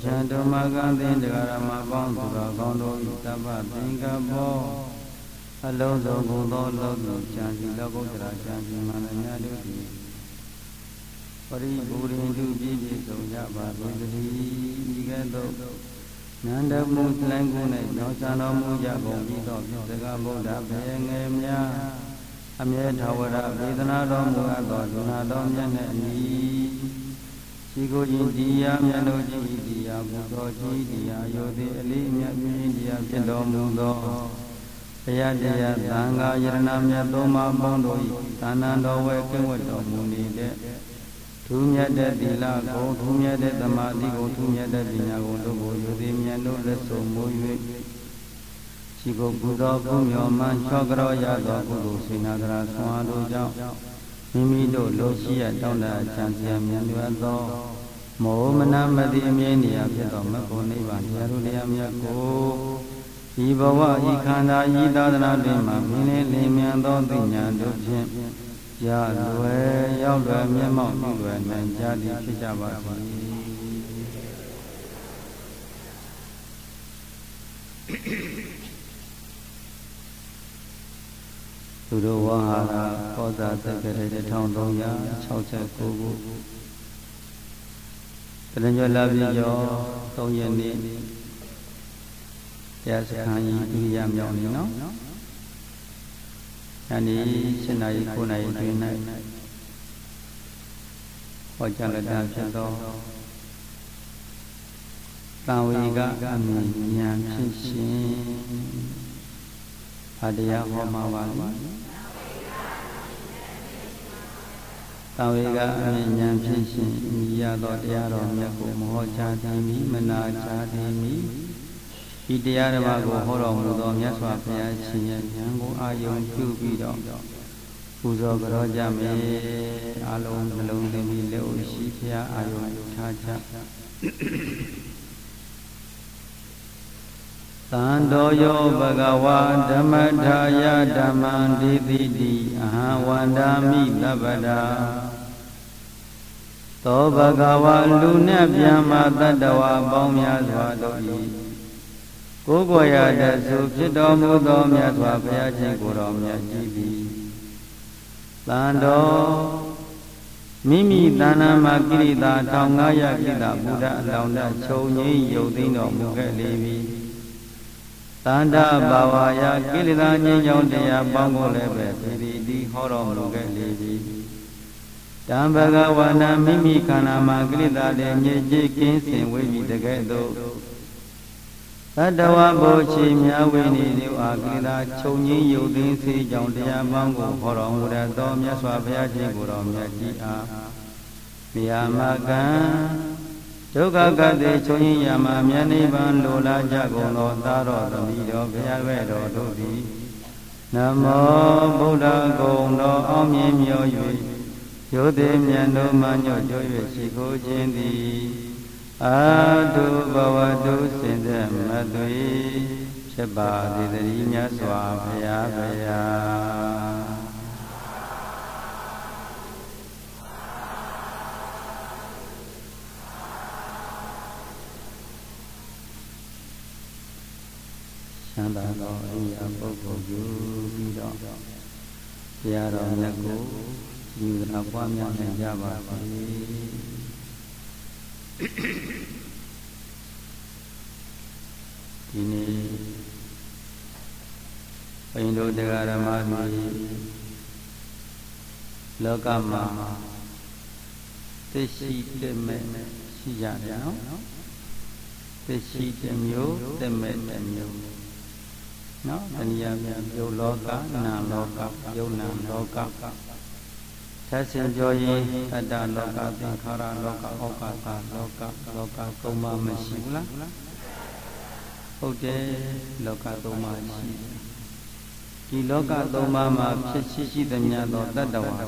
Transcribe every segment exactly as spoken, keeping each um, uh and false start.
ချံတုမကံသင်္ကြရမပေါင်းသူတော်ကောင်းတို့ဤတပ္ပသင်္ကဘောအလုံးစုံကုန်သောလောကီဉာဏ်စီလောကုတ္တရာဉာဏ်စီမှန်သမျှတို့သည်ပရိဘူရင်တုပြည့်ပြည့်စုံကြပါစေတည်းဤကဲ့သို့နန္ဒမှုလှန်ကုန်၌နောင်ဆံတော်မူကြကုန်ပြီးသောစကားဗုဒ္ဓဘေငယ်များအမြဲထာဝရဝေဒနာတော်မူအပ်သောဒုနာတော်မြတ်နှင့်အညီရှိကိုခြင်းတရားမြတ်တို့ကြီးတရားဘုသောကြီးတရားယောတိအလေးအမြတ်မြင့်တရားဖြစ်တော်မူသောဘုရားတရားသံဃာယရဏမြတ်သုံးပါးပေါင်းတို့၏သာနန္တော်ဝဲကင်းဝတ်တော်မူနေတဲ့ထူးမြတ်တဲ့သီလကိုထူးမြတ်တဲ့သမာဓိကိုထူးမြတ်တဲ့ပညာကိုတို့ကိုယောတိမြတ်တို့လက်ဆုံးမူ၍ရှိကိုကုသိုလ်ကုမြောမှန်ချောကြောရသောကုသိုလ်စေနာတရာဆွမ်းအားတို့ကြောင့်မိမိတို့လိုရှိရတောင်းတချမ်းသာမြတ်မြတ်သောမောမနမတိအမြဲနေရာဖြစ်သောမဂ္ဂုနိဗ္ဗာန်တရားတို့တရားမြတ်ကိုဤဘဝဤခန္ဓာဤသာသနာတွင်မှမြင်လင်းလင်းမြန်သောသိဉာဏ်တို့ဖြင့်ရလွယ်ရောက်လွယ်မျက်မှောက်ပြုလွယ်နိုင်ကြသည်ဖြစ်ကြပါစေသူတို့ဝဟာရကောဇာသက္ကရေတစ်ထောင်သုံးရာ၆၉ခုတရညောလာပြီကျော်သုံးရက်နေ့တရားစခန်းကြီးဒုတိယမြောက်နေနော်။ယနေ့၈နာရီ၉နာရီတွင်၌ဟောကြားလက်တာဖြစ်သောသံဝေကအမြင်ဉာဏ်ဖြစ်ရှင်အတရားဟောမှာပါလိမ့်သံဝေကအမြင်ဉာဏ်ဖြစ်ရှင်ဤရသောတရားတော်မြတ်ကိုမဟောကြားသည်မိမနာကြားသည်မိဤတရားဓမ္မကိုဟောတော်မူသောမြတ်စွာဘုရားရှင်ရဲ့ဉာဏ်ကိုအာယုံပြုပြီးတော့ပူဇော်ကြောကြမယ်အလုံးနှလုံးသွင်းပြီးလက်ဦးရှိဘုရားအာယုံထားကြသံတော်ယောဘဂဝါဓမ္မထာယဓမ္မံဒေတိတိအဟံဝန္ဒာမိသဗ္ဗတာသောဘဂဝါလူနဲ့ပြန်မာတတ္တဝါပေါင်းများစွာတို့၏ကိုယ်ကိုယ်ရတဲ့သူဖြစ်တော်မူသောမြတ်စွာဘုရားရှင်ကိုယ်တော်မြတ်ကြီးသည်တန်တော်မိမိတဏ္ဍာမှာကိရိတာ၁၅၀၀ကိရိတာဘုရားအလောင်းတချုပ်ငိမ့်ယုတ်သိမ်းတော်မူခဲ့လေပြီတန္တဘာဝါယကိရိတာငြိမ်းချောင်းတရားပေါင်းကိုလည်းပဲပြည်တည်တည်ဟောတော်မူခဲ့လေပြီတံဘဂဝန္တမိမိခန္ဓာမှာကိရိတာလည်းငြိမ်းချမ်းကင်းစင်ဝိပြီတကဲ့သို့သတ္တဝါဘောချီမြဝိနေဒီအာကိတာချုပ်ငင်းယုတ်သိမ်းစေကြောင့်တရားပေါင်းကိုဟောတော်မူတဲ့သောမြတ်စွာဘုရားရှင်ကိုယ်တော်မြတ်ကြီးအားမြာမကံဒုက္ခကတိချုပ်ငင်းရမှာမြတ်နိဗ္ဗာန်လိုလားကြကုန်သောသာတော်သမီးတော်ဘုရားရဲ့တော်တို့သည်နမောဗုဒ္ဓဂုံတော်အောင်မြင်မြော်၍ယောတိမြတ်တို့မှညွတ်ကြွ၍ရှိခိုးခြင်းသည်အာတုဘဝတုစင်တဲ့မသွေဖြစ်ပါသည်တည်းမြတ်စွာဘုရားဘုရားချမ်းသာသောအရိယာပုဂ္ဂိုလ်ယူပြီးတော့ဘုရားတော်မြတ်ကိုယူနာပွားများနိုင်ကြပါစေဒီနေ့ဘုန်းတော်တရားဓမ္မတွေလောကမှာသိရှိတဲ့မဲ့ရှိကြတယ်နော်သိရှိတဲ့မျိုးတဲ့မဲ့တဲ့မျိုးနော်တဏှာများပြုလောကနာလောကယုံနာလောကဆက်ဆံပြောရင်အတ္တလောကသင်္ခါရလောကဩကာသလောကလောကသုံးပါးမရှိဘူးလားဟုတ်တယ်လောကသုံးပါးရှိတယ်ဒီလောကသုံးပါးမှာဖြစ်ရှိရှိသမျှသောတတ္တဝါ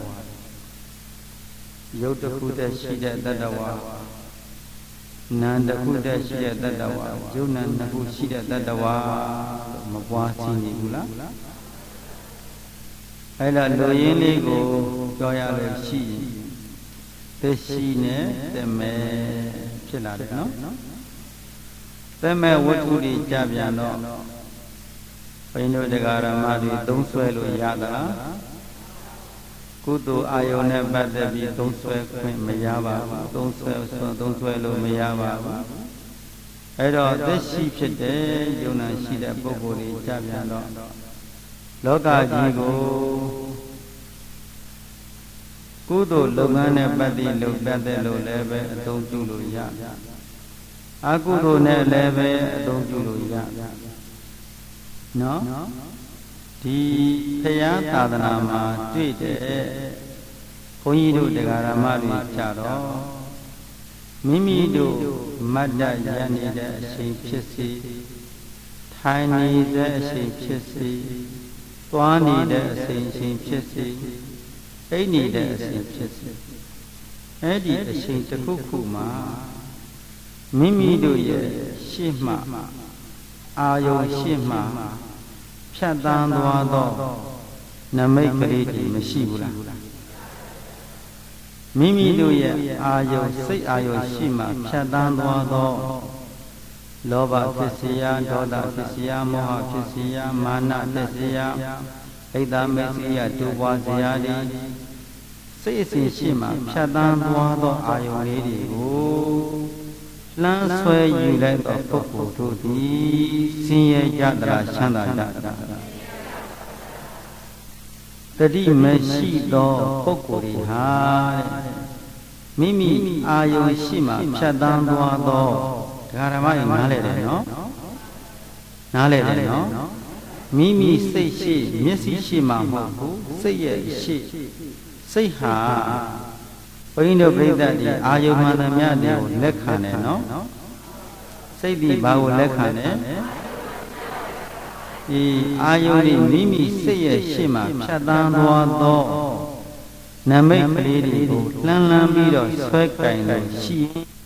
ရုပ်တစ်ခုတည်းရှိတဲ့တတ္တဝါနာမ်တစ်ခုတည်းရှိတဲ့တတ္တဝါယုံနာနှစ်ခုရှိတဲ့တတ္တဝါမပွားစီနေဘူးလားအဲ့ဒါလူရင်းလေးကိုပြောရလို့ရှိရင်သိရှိနဲ့တမဲဖြစ်လာတယ်နော်မဲ့ဝတ္ထုတွေကြပြန်တော့ဘိန်းတို့တရားဓမ္မတွေသုံးဆွဲလို့ရသလားကုသိုလ်အာယုန်နဲ့ပတ်သက်ပြီးသုံးဆွဲခွင့်မရပါဘူးသုံးဆွဲသုံးဆွဲလို့မရပါဘူးအဲ့တော့သက်ရှိဖြစ်တဲ့ယုံနာရှိတဲ့ပုဂ္ဂိုလ်တွေကြပြန်တော့လောကကြီးကိုကုသိုလ်လုပ်ငန်းနဲ့ပတ်သက်လို့ပတ်သက်လို့လည်းပဲအသုံးပြုလို့ရအကုသိုလ်နဲ့လည်းပဲအသုံးပြုလို့ရနော်ဒီဘုရားသာသနာမှာတွေ့တဲ့ဘုန်းကြီးတို့တရားဓမ္မတွေကြတော့မိမိတို့မတ်တရနေတဲ့အချိန်ဖြစ်စီထိုင်နေတဲ့အချိန်ဖြစ်စီသွားနေတဲ့အချိန်ချင်းဖြစ်စီအိပ်နေတဲ့အချိန်ဖြစ်စီအဲ့ဒီအချိန်တစ်ခုခုမှာမိမိတို့ရဲ့ရှေ့မှအာယုံရှေ့မှဖြတ်တန်းသွားသောနမိတ်ကလေးတွေမရှိဘူးလားမိမိတို့ရဲ့အာယုံစိတ်အာယုံရှိမှဖြတ်တန်းသွားသောလောဘဖြစ်စေရဒေါသဖြစ်စေရမောဟဖြစ်စေရမာနဖြစ်စေရဣဒ္ဓမေစီယဒုပွားစရာတွေစိတ်အစဉ်ရှိမှဖြတ်တန်းသွားသောအာယုံလေးတွေကိုလမ်းဆွဲယူလိုက်သောပုဂ္ဂိုလ်တို့သည်ဆင်းရဲကြသလားချမ်းသာကြသလားတတိမရှိသောပုဂ္ဂိုလ်တွေဟာမိမိအာယုံရှိမှဖြတ်တန်းသွားသောဒကာဓမ္မတွေနားလဲတယ်နော်နားလဲတယ်နော်မိမိစိတ်ရှိမျက်စိရှိမှမဟုတ်ဘူးစိတ်ရဲ့ရှိစိတ်ဟာဘုန်းကြီးတို့ပြိဿတွေအာယုမှန်သမျှတွေကိုလက်ခံတယ်နော်စိတ်ဒီဘာကိုလက်ခံတယ်ဒီအာယုတွေမိမိစိတ်ရဲ့ရှေ့မှာဖြတ်တန်းသွားသောနမိတ်ကလေးတွေကိုလှမ်းလှမ်းပြီးတော့ဆွဲကင်လို့ရှိ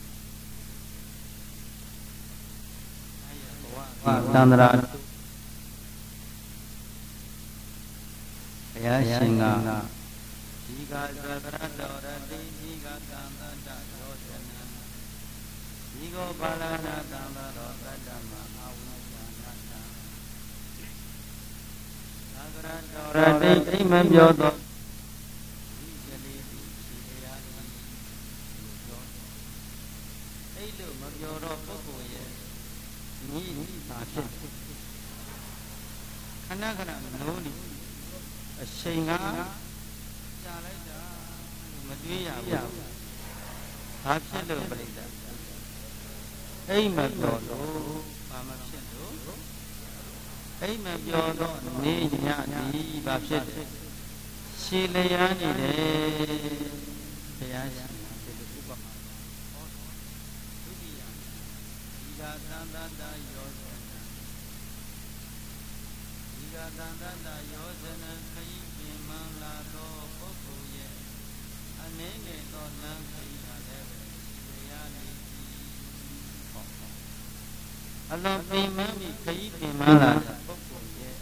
တန္တရာဘုရားရှင်ကဒီကသရတော်ရတိဒီကသံတတရောဇနံဒီကိုပါဠနာသံတော်တတ္တမအာဝိဇ္ဇာနာတံသာကရတော်ရတိအိမ်မပြောသောဒီကလေးဒီရှိရ၏အဲ့လိုမပြောတော့ပုဂ္ဂိုလ်ရဲ့ညီပါဖြစ်ခဏခဏနိုးနေအချိန်ကကြာလိုက်တာမတွေးရဘူးဘာဖြစ်လို့ပြိတ္တာအိမ်မပြောလို့ဘာမဖြစ်လို့အိမ်မပြောတော့နေညဒီဘာဖြစ်တယ်ရှည်လျားနေတယ်ဘုရားရှင်ဒီလိုဥပမာဟောဒုတိယဒီကသန္တတယောဇနံဒီကသန္တတယောဇနံခယိပင်မင်လာသောပုဂ္ဂိုလ်ရဲ့အနေငယ်သောလမ်းခရီးဟာလည်းဘုရားနေဟောအလုံးပင်မပြီးခရီးပင်မလာတဲ့ပုဂ္ဂိုလ်ရဲ့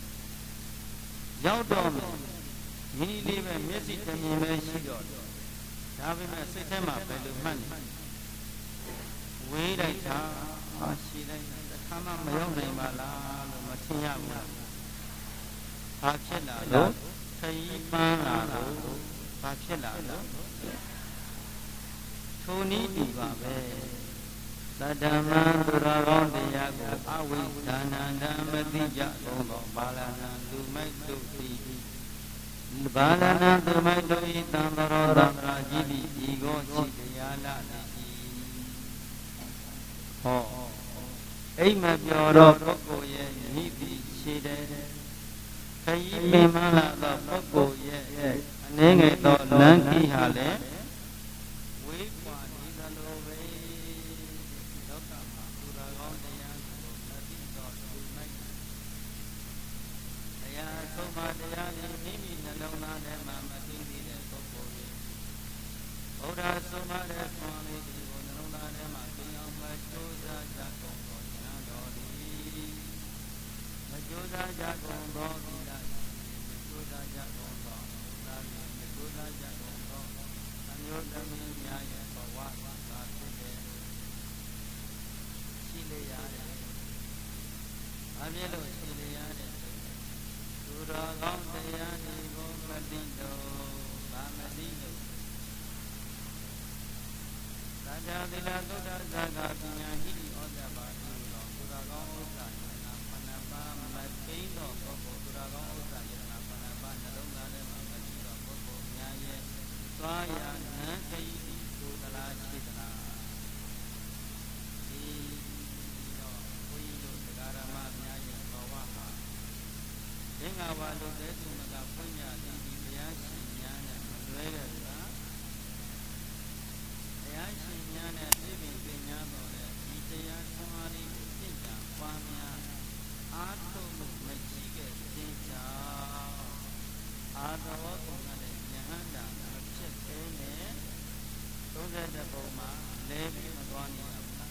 ရောက်တော့မယ်မိနည်းလေးပဲမျက်စိတမြင်ပဲရှိတော့ဒါပေမဲ့စိတ်ထဲမှာဘယ်လိုမှတ်နေဝေးလိုက်တာဟာရှိလိုက်တာတစ်ခါမှမရောက်နိုင်ပါလားလို့မထင်ရဘူးလားဘာဖြစ်လာလို့ခရီးပန်းလာလို့ဘာဖြစ်လာလို့ထိုနည်းဒီပါပဲသတ္တမံသူရကောင်းတရားကိုအဝိဇ္ဇာနန္တမတိကြကုန်သောဘာလနာလူမိုက်တို့သည်ဘာလနာသူမိုက်တို့ဤသံဃရောသံဃာကြီးသည်ဤကိုရှိတရားလာသည်ဟောအိမ်မပြောတော့ပုဂ္ဂိုလ်ရဲ့ဤသည်ရှိတယ်ခရီးပင်မလာသောပုဂ္ဂိုလ်ရဲ့အနေငယ်သောလမ်းခီးဟာလည်းဝေးကွာနေသလိုပဲလောကမှာသူတော်ကောင်းတရားကိုမသိတော့လူမိုက်တရားဆုံးမတရားကိုမိမိနှလုံးသားထဲမှာမသိသေးတဲ့ပုဂ္ဂိုလ်ကြီးဘုရားဆုံးမတဲ့ခွန်လေးကိုနှလုံးသားထဲမှာသိအောင်မကြိုးစားကြကုန်သောဉာဏ်တော်သည်မကြိုးစားကြကုန်သောသီလမကြိုးစားကြကုန်သောသာမန်မကြိုးစားကြကုန်သောအမျိုးသမီးများရဲ့ဘဝသာဖြစ်တဲ့ရှိလေရတဲ့ပြည့်လို့ရှိလေရတဲ့သူတော်ကောင်းတရားတွေကိုမသိတော့ဘာမသိလို့သာကြတိလာသုဒ္ဓဇာကပညာဟိဩဇာပါတိတော်သူတော်ကောင်းဥစ္စာယနာပဏ္ဏပါမသိတော့ပုဂ္ဂိုလ်သူတော်ကောင်းဥစ္စာယနာပဏ္ဏပါနှလုံးသားထဲမှာမသိတော့ပုဂ္ဂိုလ်များရဲ့သွားရနံခရီးဒီသူတလားရှိသလားဒီတော့ဘုန်းကြီးတို့တရားဓမ္မများရဲ့ဘဝမှာသင်္ဃဝါလူတဲ့သူမကဖွင့်ရသည်ဒီတရားရှင်များနဲ့မလွဲတဲ့ကတရားရှင်များနဲ့ပြည့်ပြည့်ပြည့်များတော်တဲ့ဒီတရားထွန်းအားလေးကိုသိကြပွားများအားထုတ်မှုမရှိခဲ့ခြင်းကြောင့်အာတော်ဘုံနဲ့ဉာဏ်တာမဖြစ်သေးနဲ့သုံးတဲ့ဘုံမှာလဲပြီးမသွားနိုင်ဘူးလား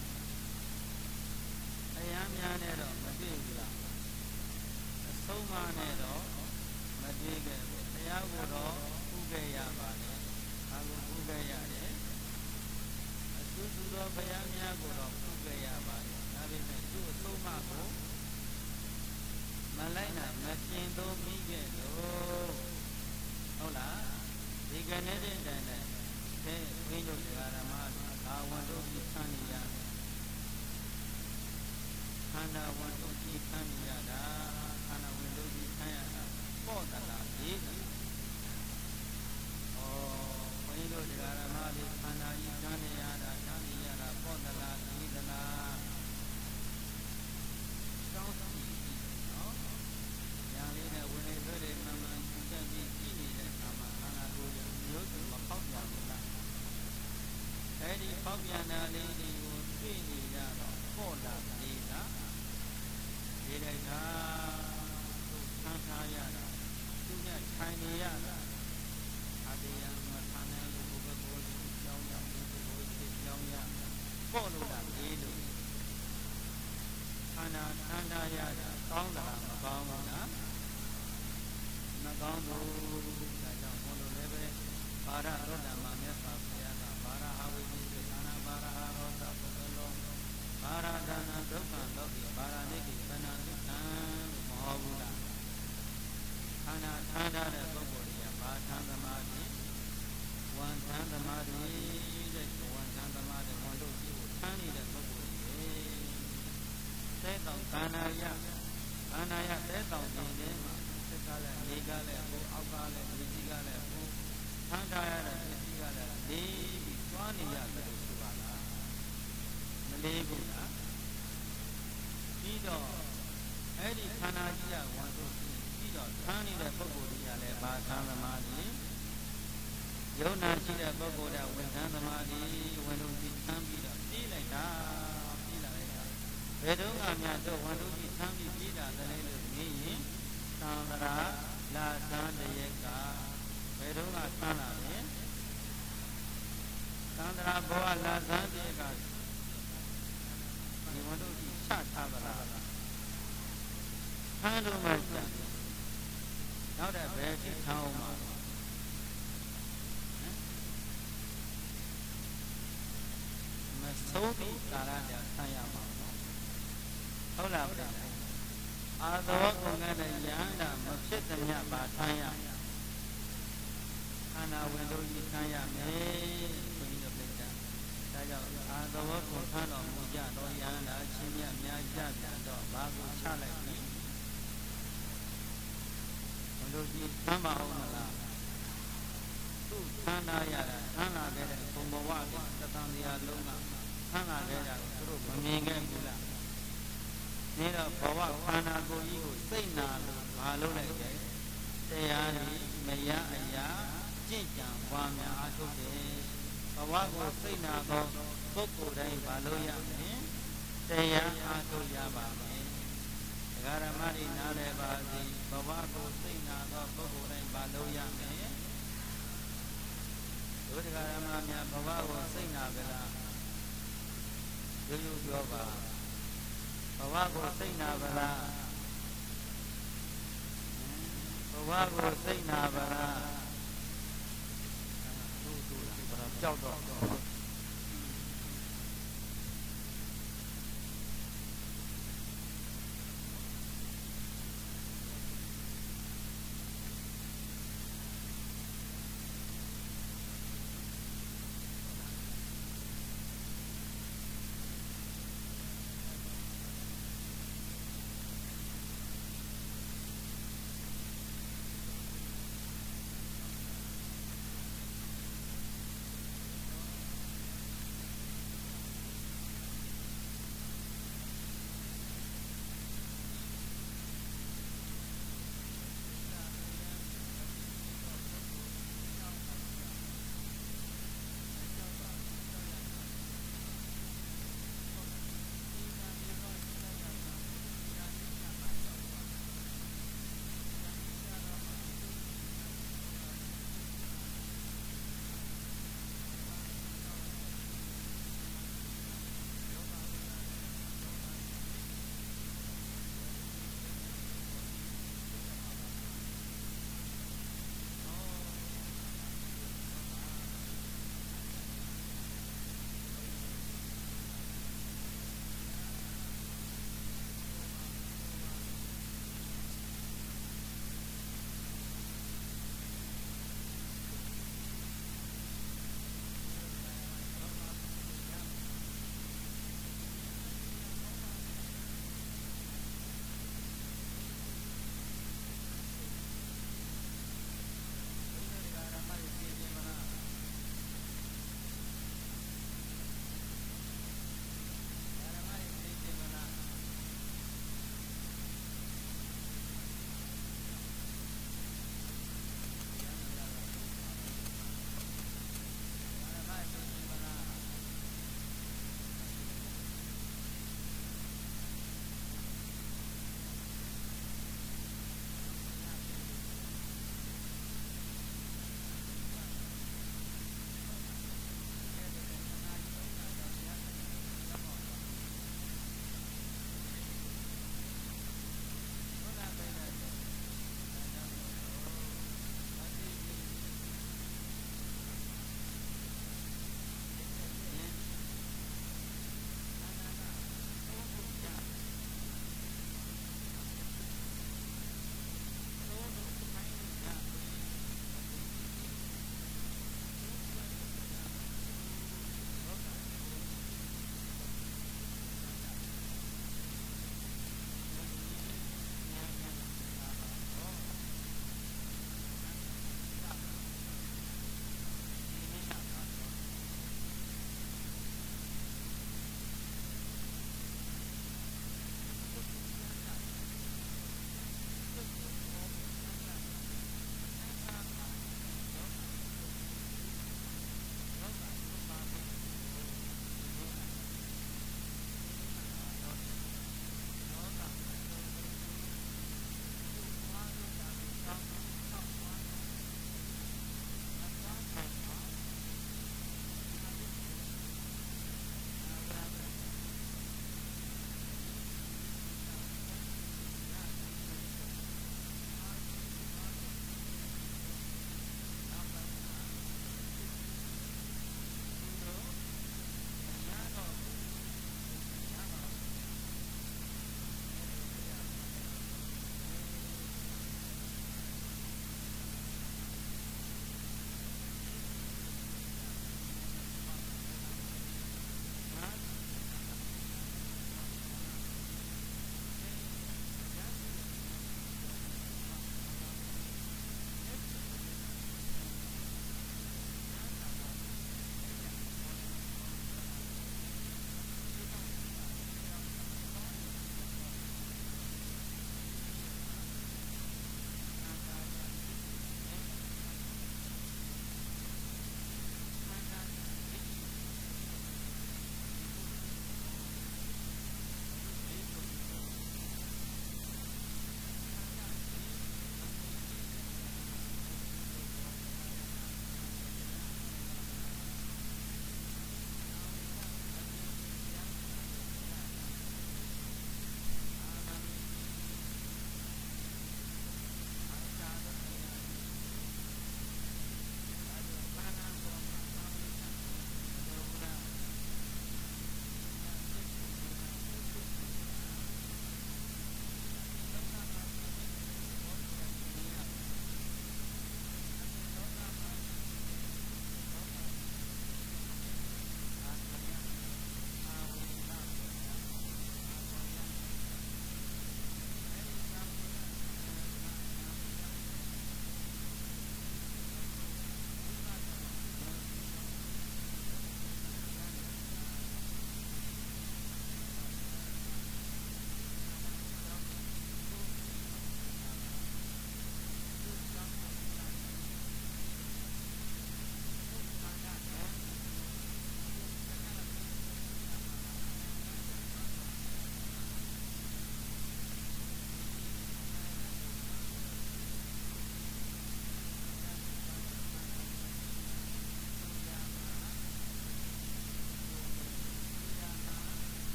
တရားများနဲ့တော့မတွေ့ဘူးလားအဆုံးမနဲ့တော့မတွေ့ခဲ့ဘူးတရားကိုတော့ဥခဲ့ရပါလေဘာကိုဥခဲ့ရတယ်သူသူတော်ဘုရားများကိုတော့ဥခဲ့ရပါလေဒါပေမဲ့သူ့အဆုံးမကိုမလိုက်နိုင်မကျင်သုံးမိခဲ့လို့ဟုတ်လားဒီကနေ့တဲ့တိုင်နဲ့အဲဝိညာဉ်တရားဓမ္မဘာဝန်တို့ဒီဆန်းနေရတယ်ခန္ဓာဝန်တို့ဒီဆန်းနေရတာခန္ဓာဝန်တို့ဒီဆန်းရတာပေါ့တလားဒီဩဝိညာဉ်တရားဓမ္မဒီခန္ဓာကြီးဆန်းနေရတာဆန်းနေရတာပေါ့တလားဒီသလားကောင်းစီနော်ညာလေးနဲ့ဝင်နေတွေ့တယ်မှန်မှန်ကြည့်တတ်ပြီးကြည့်နေတဲ့အခါမှာခန္ဓာကိုယ်ရဲ့မျိုးစုံမပေါက်ပြန်ဘူးလားအဲဒီပေါက်ပြန်တာလေးတွေကိုတွေ့နေရတော့ပေါ့လာလေလားဒီလိုက်တာသူဆန်းထားရတာသူနဲ့ထိုင်နေရတာအတရားမဆန်းတဲ့လူဘုရားကိုကြောင်းကြောင်းဒီကိုသိကြောင်းရပေါ့လို့လားလေလို့ခန္ဓာဆန်းထားရတာကောင်းတာမကောင်းဘူးလားမကောင်းဘူးဒါကြောင့်ဘုလိုလည်းပဲဘာရရောဓမ္မမြတ်စွာဘုရားကဘာရဟဝိနိသေနာဘာရဟရောသပုဂ္ဂလောဘာရဒါနဒုက္ခလောကိဘာရနိတိပဏာတိကံမဟုတ်ဘူးလားခန္ဓာထမ်းထားတဲ့ပုဂ္ဂိုလ်တွေကဘာထမ်းသမာဓိဝန်ထမ်းသမာဓိတဲ့ဝန်ထမ်းသမာဓိဝန်တို့ကြည့်ကိုထမ်းနေတဲ့ပုဂ္ဂိုလ်တွေသဲတောင်ခန္ဓာရခန္ဓာရသဲတောင်ခြင်းထဲမှာသက်ကလည်းနေကလည်းဟိုအောက်ကလည်းဒီကြီးကလည်းဟိုထမ်းထားရတဲ့ဒီကြီးကလည်းနေပြီးသွားနေရတယ်လို့ဆိုပါလားမလေးဘူးလားပြီးတော့အဲ့ဒီခန္ဓာကြီးကဝန်တို့ပြီးတော့ထမ်းနေတဲ့ပုဂ္ဂိုလ်ကြီးကလည်းဘာသံသမာဓိယုံနာရှိတဲ့ပုဂ္ဂိုလ်ကဝန်ထမ်းသမာဓိဝန်တို့ကြီးထမ်းပြီးတော့ပြီးလိုက်တာပြီးလာလိုက်တာဘယ်တော့မှများတော့ဝန်တို့ကြီးထမ်းပြီးပြီးတာလည်းလို့မြင်ရင်သံဃာလာသံတရက်ကဘယ်တော့မှဆန်းလာတယ်သံဃာဘောလာသံတရက်ကဒီဝန်တို့ကြီးချထားပါလားထမ်းတော့မှကြာနောက်တဲ့ဘယ်ထိထမ်းအောင်မှာမဆုံးပြီးကာလကြာဆန်းရမှာဟုတ်လားဗျာအာသောကုံကတဲ့ယန္တာမဖြစ်သမျှပါထမ်းရခန္ဓာဝင်တို့ကြီးထမ်းရမယ်ဘုန်းကြီးတို့ပြတာဒါကြောင့်အာသောကုံထမ်းတော်မူကြတော့ယန္တာချင်းမြတ်များကြပြန်တော့ဘာကိုချလိုက်ပြီဝင်တို့ကြီးထမ်းပါအောင်မလားသူ့ထမ်းလာရတာထမ်းလာခဲ့တဲ့ဘုံဘဝကသတ္တန်တရားလုံးကထမ်းလာခဲ့တာကိုသူတို့မမြင်ခဲ့ဘူးလားနေတော့ဘဝခန္ဓာကိုယ်ကြီးကိုစိတ်နာလို့မလုပ်လိုက်ကြတရားကြီးမရအရာကြင့်ကြံပွားများအားထုတ်တယ်ဘဝကိုစိတ်နာသောပုဂ္ဂိုလ်တိုင်းမလုပ်ရမယ်တရားအားထုတ်ရပါမယ်ဒကာရမတွေနားလည်ပါစေဘဝကိုစိတ်နာသောပုဂ္ဂိုလ်တိုင်းမလုပ်ရမယ်ဒုဒကာရမများဘဝကိုစိတ်နာကြလားရိုးရိုးပြောပါဘဝကိုစိတ်နာပါလားဘဝကိုစိတ်နာပါလားသူ့သူ့လားကြောက်တော့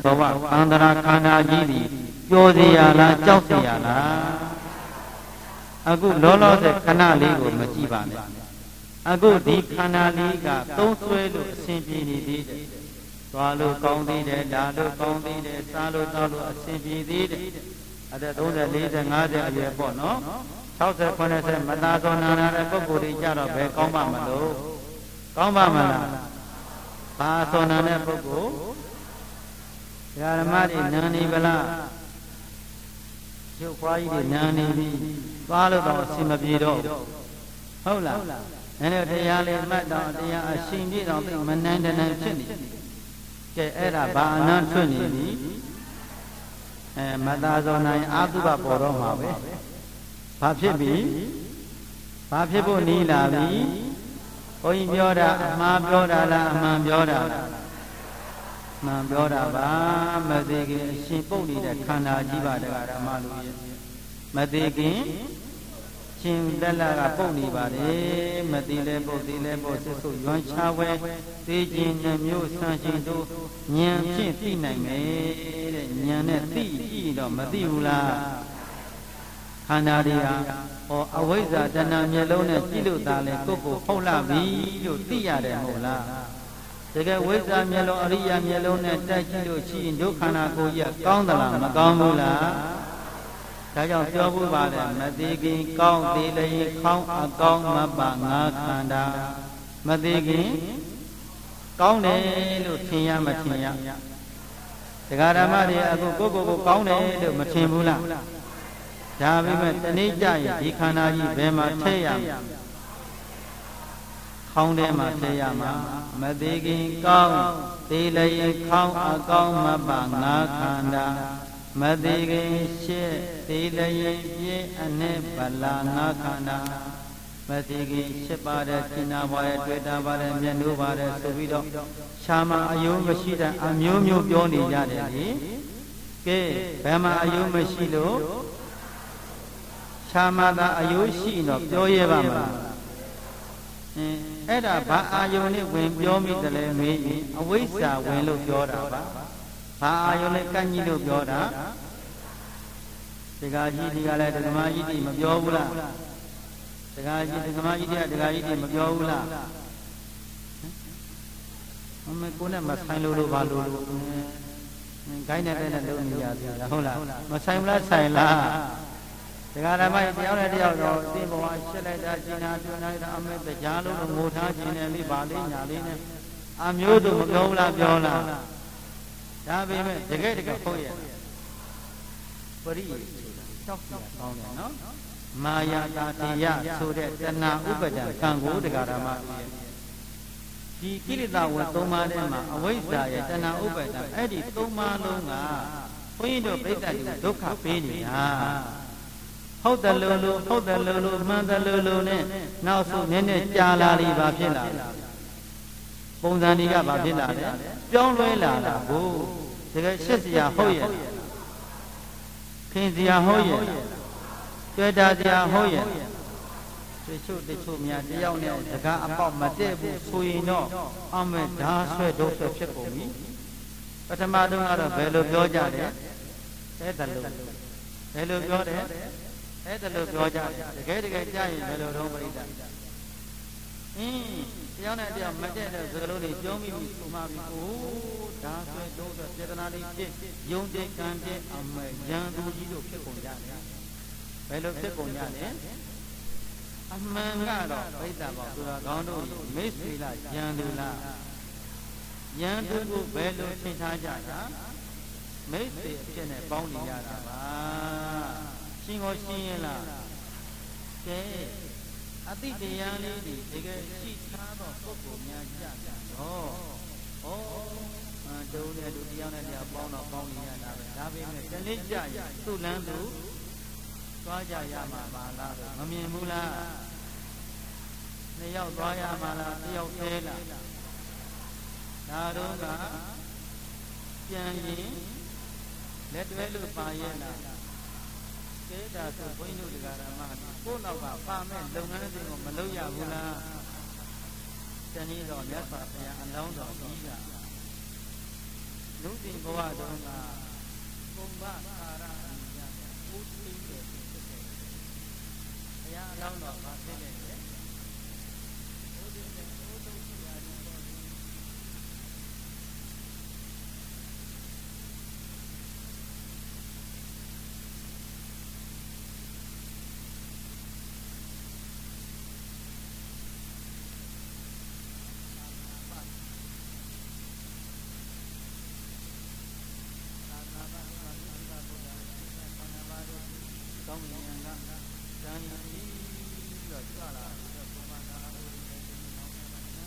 ဘဝသန္တရာခန္ဓာကြီးသည်ပျော်စေရလားကြောက်စေရလားအခုလောလောဆယ်ခဏလေးကိုမကြည့်ပါနဲ့အခုဒီခန္ဓာလေးကသုံးဆွဲလို့အစဉ်ပြေနေသေးတယ်သွားလို့ကောင်းသေးတယ်ဒါလို့ကောင်းသေးတယ်စားလို့တောက်လို့အစဉ်ပြေသေးတယ်အဲ့ဒါသုံးဆယ်လေးဆယ်ငါးဆယ်အရွယ်ပေါ့နော်၆၀ခုနှစ်ဆယ်မသာသောနာနာတဲ့ပုဂ္ဂိုလ်တွေကြတော့ဘယ်ကောင်းပါမလို့ကောင်းပါမလားဘာသောနာတဲ့ပုဂ္ဂိုလ်ဓမ္မတွေနာနေပလားရုပ်ခွားကြီးတွေနာနေပြီသွားလို့တော့အဆင်မပြေတော့ဟုတ်လားအဲ့ဒါတရားလေးမှတ်တော့တရားအရှင်ပြည့်တော့မနိုင်တနိုင်ဖြစ်နေကဲအဲ့ဒါဘာအနန္တထွက်နေပြီအဲမသာဇောနိုင်အာသုဘပေါ်တော့မှာပဲဘာဖြစ်ပြီဘာဖြစ်ဖို့နီးလာပြီဘုန်းကြီးပြောတာအမှားပြောတာလားအမှန်ပြောတာလားမှန်ပြောတာပါမသေးခင်အရှင်ပုတ်နေတဲ့ခန္ဓာကြီးပါတရားဓမ္မလူရဲ့မသေးခင်ရှင်တက်လာကပုတ်နေပါလေမသေးလဲပုတ်သေးလဲပုတ်ဆွဆွရွမ်းချဝဲသိခြင်းနှမျိုးဆန်းခြင်းတို့ဉာဏ်ဖြင့်သိနိုင်မယ်တဲ့ဉာဏ်နဲ့သိကြည့်တော့မသိဘူးလားခန္ဓာတွေဟာဟောအဝိဇ္ဇာတဏှာမျက်လုံးနဲ့ကြည့်လို့သာလေကိုယ့်ကိုဟုတ်လာပြီလို့သိရတယ်မဟုတ်လားတကယ်ဝိဇ္ဇာမျက်လုံးအရိယာမျက်လုံးနဲ့တိုက်ကြည့်လို့ရှိရင်ဒုက္ခနာကိုကြီးကကောင်းသလားမကောင်းဘူးလားဒါကြောင့်ပြောဖို့ပါတယ်မသေးခင်ကောင်းသေးလျင်ခေါင်းအကောင်းမပါငါခန္ဓာမသေးခင်ကောင်းတယ်လို့ထင်ရမထင်ရတရားဓမ္မတွေအခုကိုယ့်ကိုယ်ကိုကောင်းတယ်လို့မထင်ဘူးလားဒါပေမဲ့တနေ့ကျရင်ဒီခန္ဓာကြီးဘယ်မှာထည့်ရမလဲခေါင်းထဲမှာထည့်ရမှာမသေးခင်ကောင်းသေးလျင်ခေါင်းအကောင်းမပါငါခန္ဓာမသေးခင်ရှေ့သေးလျင်ပြင်းအနဲ့ဗလာငါခန္ဓာမသေးခင်ရှစ်ပါးတဲ့ရှင်းနာပါတဲ့တွေ့တာပါတဲ့မျက်နှာပါတဲ့ဆိုပြီးတော့ရှားမှာအယုံမရှိတဲ့အမျိုးမျိုးပြောနေကြတယ်လေကဲဘယ်မှာအယုံမရှိလို့ရှားမှာသာအယုံရှိတော့ပြောရပါမလားအင်းအဲ့ဒါဘာအာယုံနဲ့ဝင်ပြောမိတယ်လဲမေးရင်အဝိဇ္ဇာဝင်လို့ပြောတာပါဘာအာယုံနဲ့ကန့်ကြီးလို့ပြောတာတရားကြီးဒီကလည်းဓမ္မကြီးဒီမပြောဘူးလားတရားကြီးဓမ္မကြီးတွေကတရားကြီးဒီမပြောဘူးလားအမေကိုနဲ့မဆိုင်လို့လို့ဘာလို့လို့ဂိုင်းနဲ့တဲ့နဲ့လုံးနေရသေးလားဟုတ်လားမဆိုင်ဘူးလားဆိုင်လားတရားဓမ္မကြီးတရားနဲ့တရားတော့သင်ဘဝရှင်းလိုက်တာကျင်နာတွင်လိုက်တာအမေတရားလို့ငိုထားခြင်းနဲ့လေးပါလေးညာလေးနဲ့အမျိုးတို့မပြောဘူးလားပြောလားဒါပေမဲ့တကယ်တကယ်ဟုတ်ရဲ့ပရိယေတောက်တောက်ကောင်းတယ်နော်မာယာတာတိယဆိုတဲ့တဏှာဥပဒံကံကိုတရားဓမ္မကြီးဒီကိလေသာဝင်သုံးပါးထဲမှာအဝိဇ္ဇာရဲ့တဏှာဥပဒံအဲ့ဒီသုံးပါးလုံးကဘုန်းကြီးတို့ပြိဿတွေဒုက္ခပေးနေတာဟုတ်တယ်လို့လို့ဟုတ်တယ်လို့လို့မှန်တယ်လို့လို့နဲ့နောက်ဆုံးနည်းနည်းကြာလာပြီဘာဖြစ်လာလဲပုံစံတွေကဘာဖြစ်လာလဲပြောင်းလဲလာတာကိုတကယ်ရှစ်စရာဟုတ်ရဲ့ခင်စရာဟုတ်ရဲ့တွေ့တာစရာဟုတ်ရဲ့တချို့တချို့များတယောက်နဲ့စကားအပေါက်မတည့်ဘူးဆိုရင်တော့အမေဓာဆွဲဒုဆွဲဖြစ်ကုန်ပြီပထမတုန်းကတော့ဘယ်လိုပြောကြတယ်အဲ့ဒါလို့ဘယ်လိုပြောတယ်အဲ့ဒါလို့ပြောကြတယ်တကယ်တကယ်ကြားရင်ဘယ်လိုတော့ပြိတ္တာအင်းတယောက်နဲ့တယောက်မတည့်တဲ့စကားလုံးတွေပြောမိပြီဆိုမှပြီအိုးဒါဆွဲဒုဆွဲစေတနာလေးဖြစ်ယုံတဲ့ကံတဲ့အမေရန်သူကြီးတို့ဖြစ်ကုန်ကြတယ်ဘယ်လိုဖြစ်ကုန်ကြလဲအမှန်ကတော့ပြိတ္တာပေါ့ဆိုတာကောင်းတို့မိတ်ဆွေလားရန်သူလားရန်သူကိုဘယ်လိုထင်ထားကြတာမိတ်ဆွေအဖြစ်နဲ့ပေါင်းနေရတာပါရှင်းကိုရှင်းရင်လားကဲအတိတရားလေးတွေတကယ်ရှိထားတော့ပုဂ္ဂိုလ်များကြတယ်တော့ဩအတုံးနဲ့လူတရားနဲ့တရားပေါင်းတော့ပေါင်းနေရတာပဲဒါပေမဲ့တနေ့ကြရသူ့လမ်းသူသွားကြရမှာပါလားမမြင်ဘူးလားနှစ်ယောက်သွားရမှာလားတစ်ယောက်သေးလားဒါတော့ကပြန်ရင်လက်တွဲလို့ပါရဲ့လားကဲဒါဆိုဘုန်းကြီးတို့တရားဓမ္မကိုယ့်နောက်ကပါမဲ့လုပ်ငန်းတွေကိုမလုပ်ရဘူးလားတနည်းတော့မြတ်စွာဘုရားအလောင်းတော်ကြီးကနုသိဘဝတုန်းကကုံဘကာရအမိယဦးသိတဲ့ဖြစ်တဲ့ဘုရားအလောင်းတော်ဗာဖြစ်တဲ့လေဘုဒ္ဓရဲ့ဘုဒ္ဓဆရာကြီးတော်ကောင်းရင်ကဇန်ကြီးပြီးတော့ကြွလာပြီးတော့ဘုရားသာအလို့နဲ့ဒီနောက်မှာနော်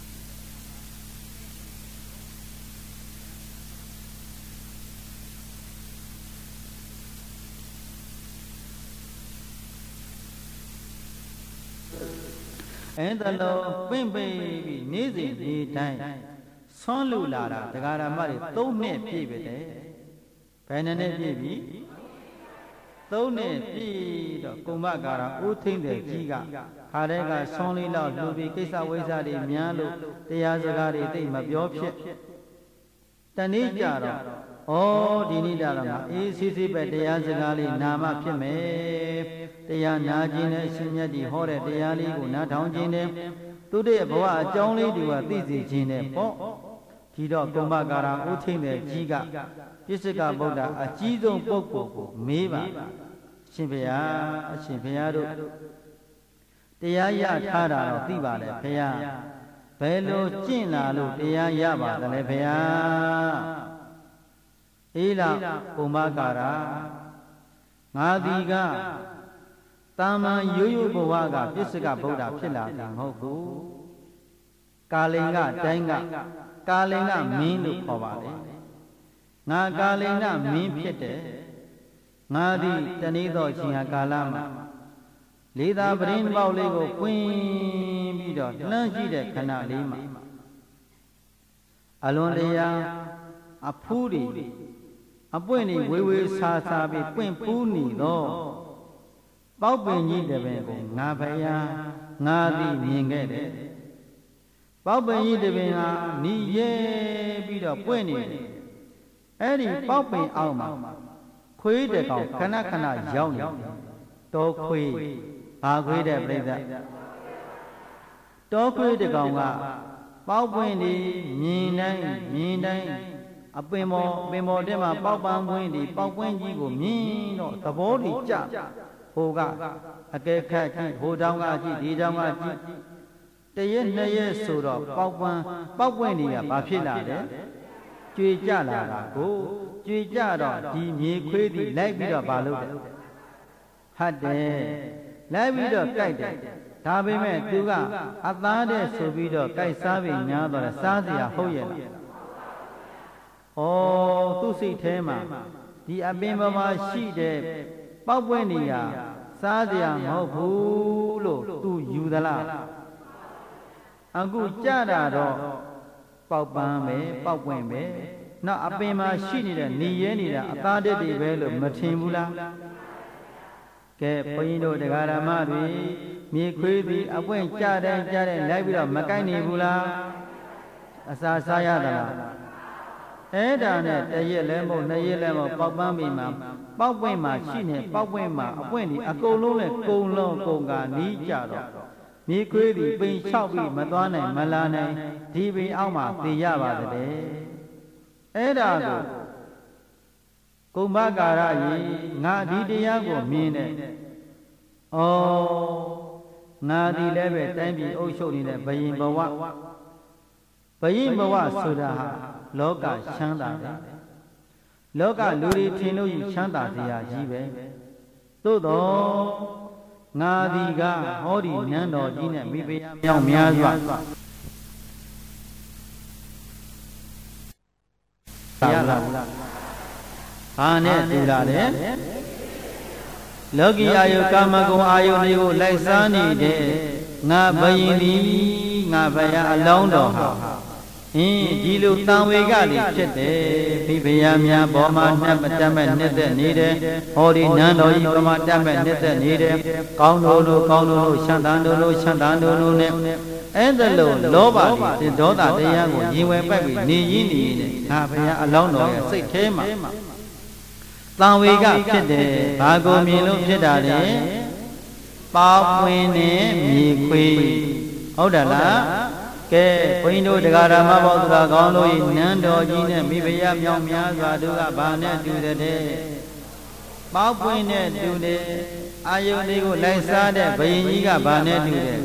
အဲ့ဒါလို့ပင့်ပိပြီးနေ့စဉ်ဒီတိုင်းဆွမ်းလူလာတာတရားဓမ္မတွေသုံးနှစ်ပြည့်ပြီတဲ့ဘယ်နှစ်နှစ်ပြည့်ပြီသုံးနှစ်ပြည့်တော့ကုမ္မကာရဦးထိန်တဲ့ကြီးကခါတဲ့ကဆွမ်းလေးလောက်လူပြီးကိစ္စဝိဇ္ဇာတွေများလို့တရားစကားတွေသိမပြောဖြစ်တနေ့ကြတော့ဩဒီနေ့ကြတော့ငါအေးစီးစီးပဲတရားစကားလေးနာမဖြစ်မယ်တရားနာခြင်းနဲ့ရှင်မြတ်ဒီဟောတဲ့တရားလေးကိုနားထောင်ခြင်းနဲ့သူတဲ့ဘဝအကြောင်းလေးတွေကသိစေခြင်းနဲ့ပေါ့ဒီတော့ကုမ္မကာရဦးထိန်တဲ့ကြီးကပြစ္ဆကဗုဒ္ဓအကြီးဆုံးပုဂ္ဂိုလ်ကိုမေးပါရှင်ဘုရားအရှင်ဘုရားတို့တရားရထားတာတော့သိပါတယ်ဘုရားဘယ်လိုကျင့်လာလို့တရားရပါသလဲဘုရားအေးလားကုမ္မကာရငါဒီကတာမန်ရိုးရိုးဘဝကပြစ္ဆကဗုဒ္ဓဖြစ်လာတာမဟုတ်ဘူးကာလင်ကတိုင်းကကာလင်ကမင်းလို့ခေါ်ပါလေငါကာလင်ကမင်းဖြစ်တယ်ငါသည်တနေ့သောအချိန်ဟာကာလမှာလေးသာပရင်ပေါက်လေးကိုကွင်းပြီးတော့လှမ်းကြည့်တဲ့ခဏလေးမှာအလွန်တရာအဖူးတွေအပွင့်တွေဝေဝေဆာဆာပြီးပွင့်ပူးနေတော့ပေါက်ပင်ကြီးတပင်ကိုငါဖယားငါသည်မြင်ခဲ့တယ်ပေါက်ပင်ကြီးတပင်ဟာနီးရဲပြီးတော့ပွင့်နေတယ်အဲ့ဒီပေါက်ပင်အောက်မှာခွေးတကောင်ခဏခဏရောက်နေတယ်တောခွေးဘာခွေးတဲ့ပြိဿတောခွေးတကောင်ကပေါက်ပွင့်ဒီမြင်တိုင်းမြင်တိုင်းအပင်ပေါ်ပင်ပေါ်ထဲမှာပေါက်ပန်းပွင့်ဒီပေါက်ပွင့်ကြီးကိုမြင်တော့သဘောတည်ကြဟိုကအကဲခတ်ကြည့်ဟိုတောင်းကကြည့်ဒီတောင်းကကြည့်တရက်နှစ်ရက်ဆိုတော့ပေါက်ပန်းပေါက်ပွင့်ဒီကဘာဖြစ်လာလဲကြွေကြလာတာကိုကြွေကြတော့ဒီမြေခွေးသည်လိုက်ပြီးတော့ဘာလုပ်လဲဟတ်တယ်လိုက်ပြီးတော့ကြိုက်တယ်ဒါပေမဲ့သူကအသားတဲ့ဆိုပြီးတော့ကြိုက်စားပြီးညားတော့စားစရာဟုတ်ရဲ့လားဩသူ့စိတ်ထဲမှာဒီအပင်ပေါ်မှာရှိတဲ့ပေါက်ပွင့်နေရစားစရာမဟုတ်ဘူးလို့သူယူသလားအခုကြတာတော့ပေါက်ပန်းပဲပေါက်ပွင့်ပဲနောက်အပင်မှာရှိနေတဲ့နေရဲနေတာအသားတက်တွေပဲလို့မထင်ဘူးလားကဲဘုန်းကြီးတို့တရားဓမ္မတွေမြေခွေးပြီးအပွင့်ကြတဲ့ကြတဲ့လိုက်ပြီးတော့မကိုက်နေဘူးလားအစာစားရသလားအဲ့ဒါနဲ့တရက်လဲမဟုတ်နှစ်ရက်လဲမဟုတ်ပေါက်ပန်းပြီးမှပေါက်ပွင့်မှာရှိနေပေါက်ပွင့်မှာအပွင့်ဒီအကုန်လုံးနဲ့ကုံလုံးကုံကနီးကြတော့မြေခွေးပြီးပိန်လျှောက်ပြီးမသွားနိုင်မလာနိုင်ဒီပိန်အောက်မှာသိရပါတဲ့အဲ့ဒါကိုကုမ္မကာရကြီးငါဒီတရားကိုမြင်တယ်ဩငါဒီလည်းပဲတိုင်းပြည်အုပ်ချုပ်နေတဲ့ဘယင်ဘဝဘယင်ဘဝဆိုတာဟာလောကချမ်းသာတယ်လောကလူတွေထင်လို့ယူချမ်းသာစရာကြီးပဲသို့တော့ငါဒီကဟောဒီနန်းတော်ကြီးနဲ့မိဖုရားမြောက်များစွာရလားဘာနဲ့တူလာလဲလောကီအာယုကာမဂုဏ်အာယုတွေကိုလိုက်စားနေတဲ့ငါဘယင်သည်ငါဘုရားအလောင်းတော်ဟာအင်းဒီလိုတန်ဝေကတွေဖြစ်တယ်ဖိဖယားများဘောမှာနှက်တတ်မဲ့နှစ်သက်နေတယ်ဟောဒီနန်းတော်ကြီးပမာတတ်မဲ့နှစ်သက်နေတယ်ကောင်းတို့လို့ကောင်းတို့လို့ရှမ်းတန်တို့လို့ရှမ်းတန်တို့လို့နဲ့အဲ့ဒါလို့လောဘတွေဒေါသတရားကိုရင်ဝယ်ပိုက်ပြီးနေရင်းနေနေငါဘုရားအလောင်းတော်ရဲ့စိတ်ထဲမှာတံဝေကဖြစ်တယ်ဘာကိုမြင်လို့ဖြစ်တာလဲပေါပွင့်နဲ့မြေခွေဟုတ်တယ်လားကဲဘုန်းကြီးတို့တရားဓမ္မပေါင်းသူတော်ကောင်းတို့၏နန်းတော်ကြီးနဲ့မိဖုရားမြောင်များစွာတို့ကဘာနဲ့တူတဲ့ပေါပွင့်နဲ့တူတယ်အာယုန်လေးကိုလိုက်စားတဲ့ဘယင်ကြီးကဘာနဲ့တူတယ်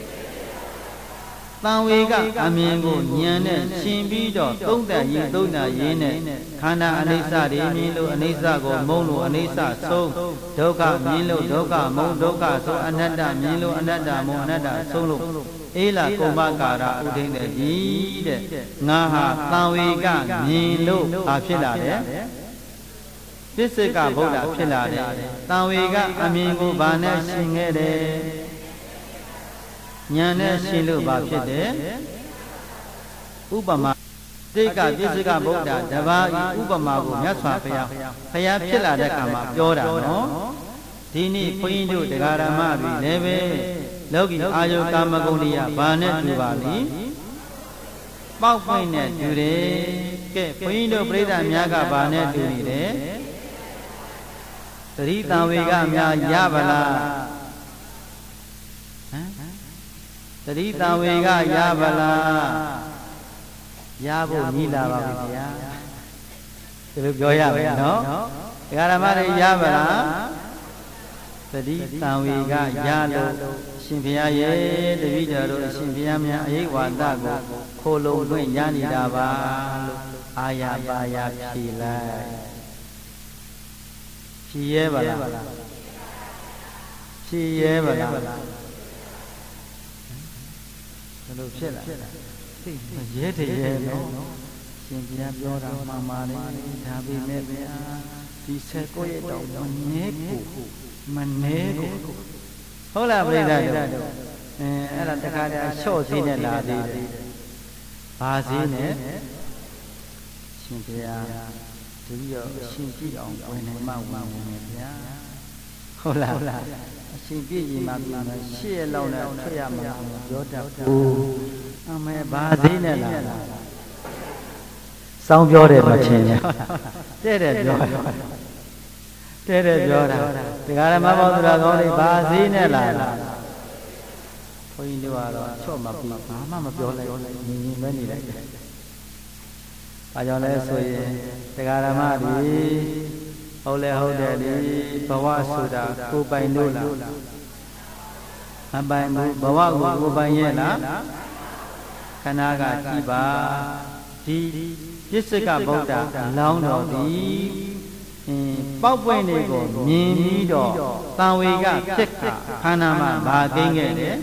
တံဝေကအမြင်ကိုဉာဏ်နဲ့ရှင်ပြီးတော့သုံးတန်ရင်သုံးတာရင်းနဲ့ခန္ဓာအနိစ္စတွေမြင်လို့အနိစ္စကိုမုံလို့အနိစ္စဆုံးဒုက္ခမြင်လို့ဒုက္ခမုံဒုက္ခဆိုအနတ္တမြင်လို့အနတ္တမုံအနတ္တဆုံးလို့အေးလာကုမ္ပကာရဥဒိဋ္ဌိကြီးတဲ့ငါဟာတံဝေကမြင်လို့ဘာဖြစ်လာလဲပစ္စကဗုဒ္ဓဖြစ်လာတယ်တံဝေကအမြင်ကိုဘာနဲ့ရှင်ခဲ့တယ်ဉာဏ်နဲ့ရှင်လို့ဘာဖြစ်တယ်ဥပမာတိကပစ္စကဗုဒ္ဓတပါးဤဥပမာကိုမြတ်စွာဘုရားဘုရားဖြစ်လာတဲ့အခါမှာပြောတာနော်ဒီနေ့ဘုန်းကြီးတို့တရားဓမ္မတွေလည်းပဲလောကီအာယုကာမဂုဏ်တွေကဘာနဲ့တူပါလိမ့်ပေါက်ပွင့်နဲ့တူတယ်ကဲဘုန်းကြီးတို့ပြိဿများကဘာနဲ့တူနေတယ်သတိတံဝေကများရပါလားဟမ်သတိတံဝေကရပါလားရဖို့ညီလာပါပြီဗျာဒီလိုပြောရမယ်နော်ဒကာဓမ္မတွေရပါလားသတိတံဝေကရလို့အရှင်ဘုရားရဲ့တပည့်တော်တို့အရှင်ဘုရားများအယိဝါဒကိုခိုးလုံးလွင့်ရနေတာပါလို့အာရပါရဖြေလိုက်ဖြေရဲပါလားဖြေရဲပါလားဘယ်လိုဖြစ်လာသိရဲတည်းရဲနော်ရှင်ဘုရားပြောတာမှန်ပါတယ်ဒါပေမဲ့ဗျာဒီဆက်ကိုရတော့မနည်းကိုမနည်းကိုဟုတ်လားပြိဿတို့အဲအဲ့ဒါတခါတည်းလျှော့သေးနဲ့လာသေးတယ်ဘာသေးနဲ့ရှင်ဘုရားတပည့်တော်အရှင်ပြည့်အောင်ဝင်နေမှဝင်ဝင်နေဗျာဟုတ်လားအရှင်ပြည့်ရင်မှပြန်မယ်ရှေ့ရလောက်နဲ့ထွက်ရမှာပြောတတ်ဘူးအမေဘာသေးနဲ့လာစောင်းပြောတယ်မထင်နဲ့တဲ့တဲ့ပြောတဲ့တဲ့ပြောတာတရားဓမ္မပေါင်းသူတော်ကောင်းတွေဘာသေးနဲ့လာဘုန်းကြီးတို့ကတော့ချော့မပြီးဘာမှမပြောလိုက်ညီညီပဲနေလိုက်တယ်ဘာကြောင့်လဲဆိုရင်တရားဓမ္မတွေဟုတ်လဲဟုတ်တယ်လေဘဝဆိုတာကိုယ်ပိုင်လို့လားမပိုင်ဘူးဘဝကိုကိုယ်ပိုင်ရဲ့လားခန္ဓာကကြည်ပါဒီပစ္စကဗုဒ္ဓအလောင်းတော်သည်အင်းပေါက်ပွင့်လေးကိုမြင်ပြီးတော့တံဝေကဖြစ်ခါခန္ဓာမှာဘာကိန်းခဲ့တယ်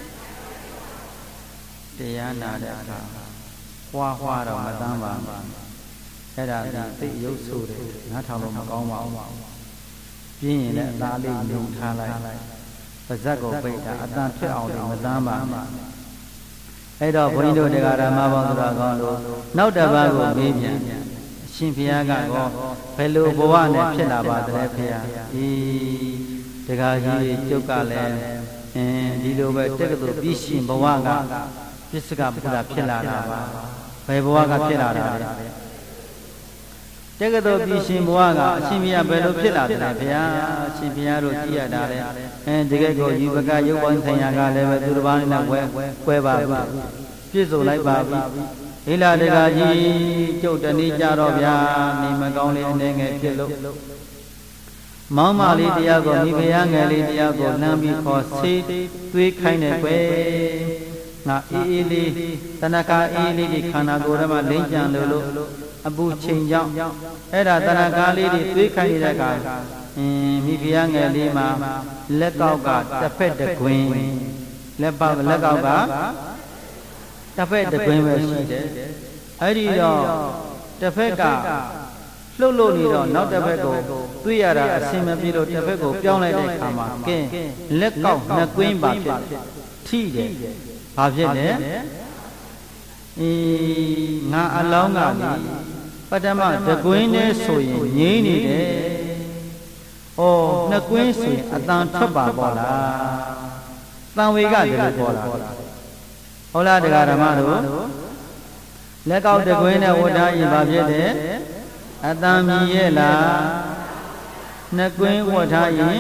တရားနာတဲ့အခါဟွာဟွာတော့မတမ်းပါဘူးအဲ့ဒါသိရုပ်ဆိုတယ်နားထောင်လို့မကောင်းပါဘူးပြင်းရင်လည်းအသားလေးညှုံထားလိုက်ပါဇက်ကိုပိတ်တာအတန်ဖြစ်အောင်လည်းမတမ်းပါဘူးအဲ့တော့ဘုန်းကြီးတို့တရားဓမ္မပေါင်းသူတော်ကောင်းတို့နောက်တစ်ပါးကိုမေးပြန်အရှင်ဘုရားကတော့ဘယ်လိုဘဝနဲ့ဖြစ်လာပါသလဲဖေဟာဒီတရားကြီးကျုပ်ကလည်းအင်းဒီလိုပဲတက္ကသိုလ်ပြီးရှင်ဘဝကပစ္စကဗုဒ္ဓဖြစ်လာတာပါဘယ်ဘဝကဖြစ်လာတာလဲတက္ကသိုလ်ပြီးရှင်ဘဝကအရှင်ဘုရားဘယ်လိုဖြစ်လာတယ်လဲဗျာအရှင်ဘုရားတို့ကြည့်ရတာလေအဲတကယ်ကိုယူပကရုပ်ပိုင်းဆိုင်ရာကလည်းပဲသူတစ်ပါးနဲ့ဝဲကွဲပါပြီပြည့်စုံလိုက်ပါပြီဟိလာတကကြီးကျုပ်တနည်းကြတော့ဗျာနေမကောင်းလေးအနေငယ်ဖြစ်လို့မောင်းမလေးတရားကိုမိဖုရားငယ်လေးတရားကိုလှမ်းပြီးခေါ်ဆေးသွေးခိုင်းတယ်ကွယ်ငါအေးအေးလေးတဏ္ဍာအေးလေးဒီခန္ဓာကိုယ်ထဲမှာလိမ့်ကြံလို့လို့အပူချိန်ကြောင့်အဲ့ဒါတဏ္ဍာလေးတွေသွေးခိုင်းနေတဲ့ကအင်းမိဖုရားငယ်လေးမှာလက်ကောက်ကတစ်ဖက်တစ်ခွင်းလက်ပေါက်လက်ကောက်ကတစ်ဖက်တစ်ခွင်းပဲရှိတယ်အဲ့ဒီတော့တစ်ဖက်ကလှုပ်လို့နေတော့နောက်တစ်ဖက်ကိုတွေးရတာအဆင်မပြေလို့တစ်ဖက်ကိုပြောင်းလိုက်တဲ့အခါမှာကဲလက်ကောက်နှစ်ကွင်းပါဖြစ်ထိတယ်ဘာဖြစ်လဲအေးငါအလောင်းကလေပထမတကွင်းနဲ့ဆိုရင်ငြိမ့်နေတယ်။အော်နှစ်ကွင်းဆိုရင်အတန်ထွက်ပါပေါ့လား။တန်ဝေကတည်းကပေါ်လာ။ဟဟုတ်လားတရားဓမ္မတို့လက်ကောက်တကွင်းနဲ့ဝတ်ထားရင်ဘာဖြစ်တယ်အတန်မြည်ရဲ့လားနှစ်ကွင်းဝတ်ထားရင်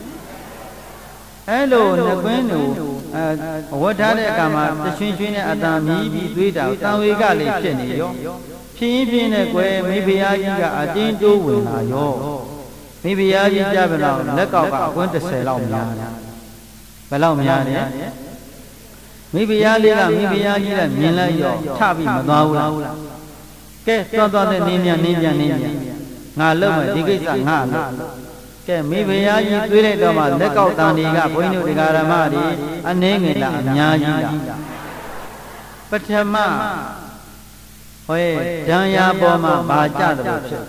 အဲ့လိုနှစ်ကွင်းတို့ဝတ်ထားတဲ့အခါမှာတချွင်းချွင်းနဲ့အတန်မြည်ပြီးသွေးတာတန်ဝေကလေးဖြစ်နေရောဖြင်းဖြင်းနဲ့ကွယ်မိဖုရားကြီးကအတင်းတိုးဝင်လာရောမိဖုရားကြီးကြပါတော့လက်ကောက်ကအကွင်းတစ်ဆယ်လောက်များတယ်ဘယ်လောက်များလဲမိဖုရားလေးကမိဖုရားကြီးကမြင်လိုက်ရောထပြီးမသွားဘူးလားကဲသွားသွားတဲ့နင်းမြန်နင်းမြန်နင်းမြန်ငါလုပ်မယ်ဒီကိစ္စငါလုပ်ကဲမိဖုရားကြီးတွေးလိုက်တော့မှလက်ကောက်တန်တွေကဘုန်းကြီးတို့တရားဓမ္မတွေအနှင်းငယ်လားအများကြီးလားပထမဟောဒံယာပေါ်မှာဘာကြတယ်လို့ဖြစ်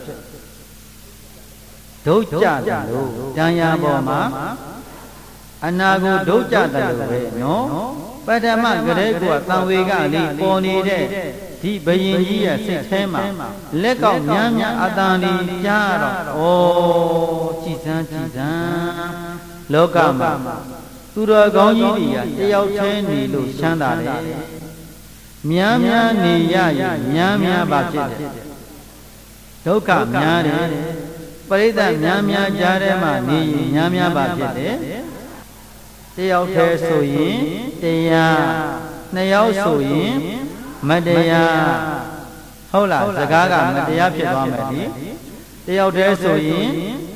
ဒုတ်ကြတယ်လို့ဒံယာပေါ်မှာအနာကိုဒုတ်ကြတယ်လို့ပဲနော်ပထမကလေးကသံဝေကလေးပေါ်နေတဲ့ဒီဘယင်ကြီးရဲ့စိတ်ထဲမှာလက်ကောက်များများအတန်လေးကြားတော့ဩကြည်စမ်းကြည်စမ်းလောကမှာသူတော်ကောင်းကြီးတွေကတယောက်တည်းနေလို့ချမ်းသာတယ်များများနေရရင်များများပါဖြစ်တယ်ဒုက္ခများတယ်ပရိသတ်များများကြားထဲမှာနေရင်များများပါဖြစ်တယ်တယောက်တည်းဆိုရင်တရားနှစ်ယောက်ဆိုရင်မတရားဟုတ်လားစကားကမတရားဖြစ်သွားမယ်ဒီတယောက်တည်းဆိုရင်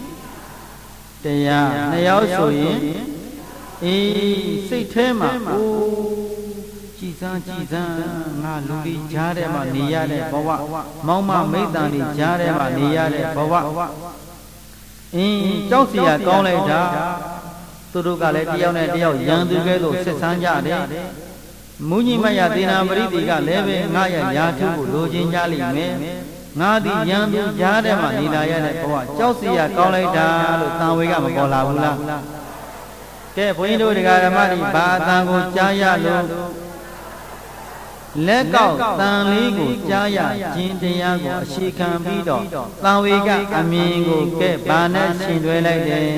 တရားနှစ်ယောက်ဆိုရင်အေးစိတ်ထဲမှာအိုးကြည်စမ်းကြည်စမ်းငါလူကြီးကြားထဲမှာနေရတဲ့ဘဝမောင်မမိတ်တန်ကြီးကြားထဲမှာနေရတဲ့ဘဝအင်းကြောက်စရာကောင်းလိုက်တာသူတို့ကလည်းတယောက်နဲ့တယောက်ရန်သူကဲ့သို့ဆက်ဆန်းကြတယ်မူကြီးမယသေနာပရိသေကလည်းပဲငါရရာထုကိုလိုချင်ကြလိမ့်မယ်ငါသည်ရန်သူကြားထဲမှာနေလာရတဲ့ဘဝကြောက်စရာကောင်းလိုက်တာလို့တန်ဝေကမပေါ်လာဘူးလားကဲဘုန်းကြီးတို့တရားဓမ္မတွေဘာအတန်ကိုကြားရလို့လက်ကောက်တန်လေးကိုကြားရခြင်းတရားကိုအခြေခံပြီးတော့တန်ဝေကအမြင်ကိုကဲဘာနဲ့ရှင်တွဲလိုက်တယ်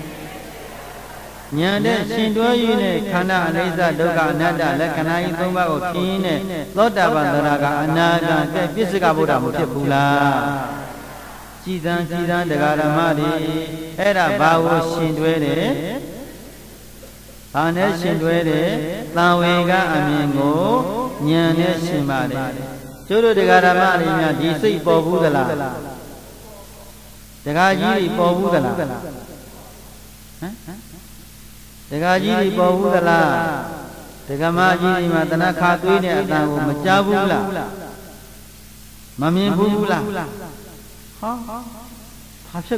ညာတဲ့ရှင်တွဲရင်းနဲ့ခန္ဓာအနိစ္စဒုက္ခအနတ္တလက္ခဏာကြီးသုံးပါးကိုခင်းနဲ့သောတာပန်သရကအနာဂတ်ကဲပြစ္ဆကဗုဒ္ဓမဖြစ်ဘူးလားကြည်စံကြည်စံတရားဓမ္မတွေအဲ့ဒါဘာကိုရှင်တွဲတယ်ဘာနဲ့ရှင်တွဲတယ်သံဝေကအမြင်ကိုဉာဏ်နဲ့ရှင်ပါတယ်ကျိုးတို့တရားဓမ္မတွေများဒီစိတ်ပေါ်ဘူးသလားတရားကြီးတွေပေါ်ဘူးသလားဟမ်တရားကြီးတွေပေါ်ဘူးသလားတရားမကြီးတွေမှာတဏှာခါသွေးတဲ့အတန်ကိုမကြားဘူးလားမမြင်ဘူးလားဟောဘာဖြစ်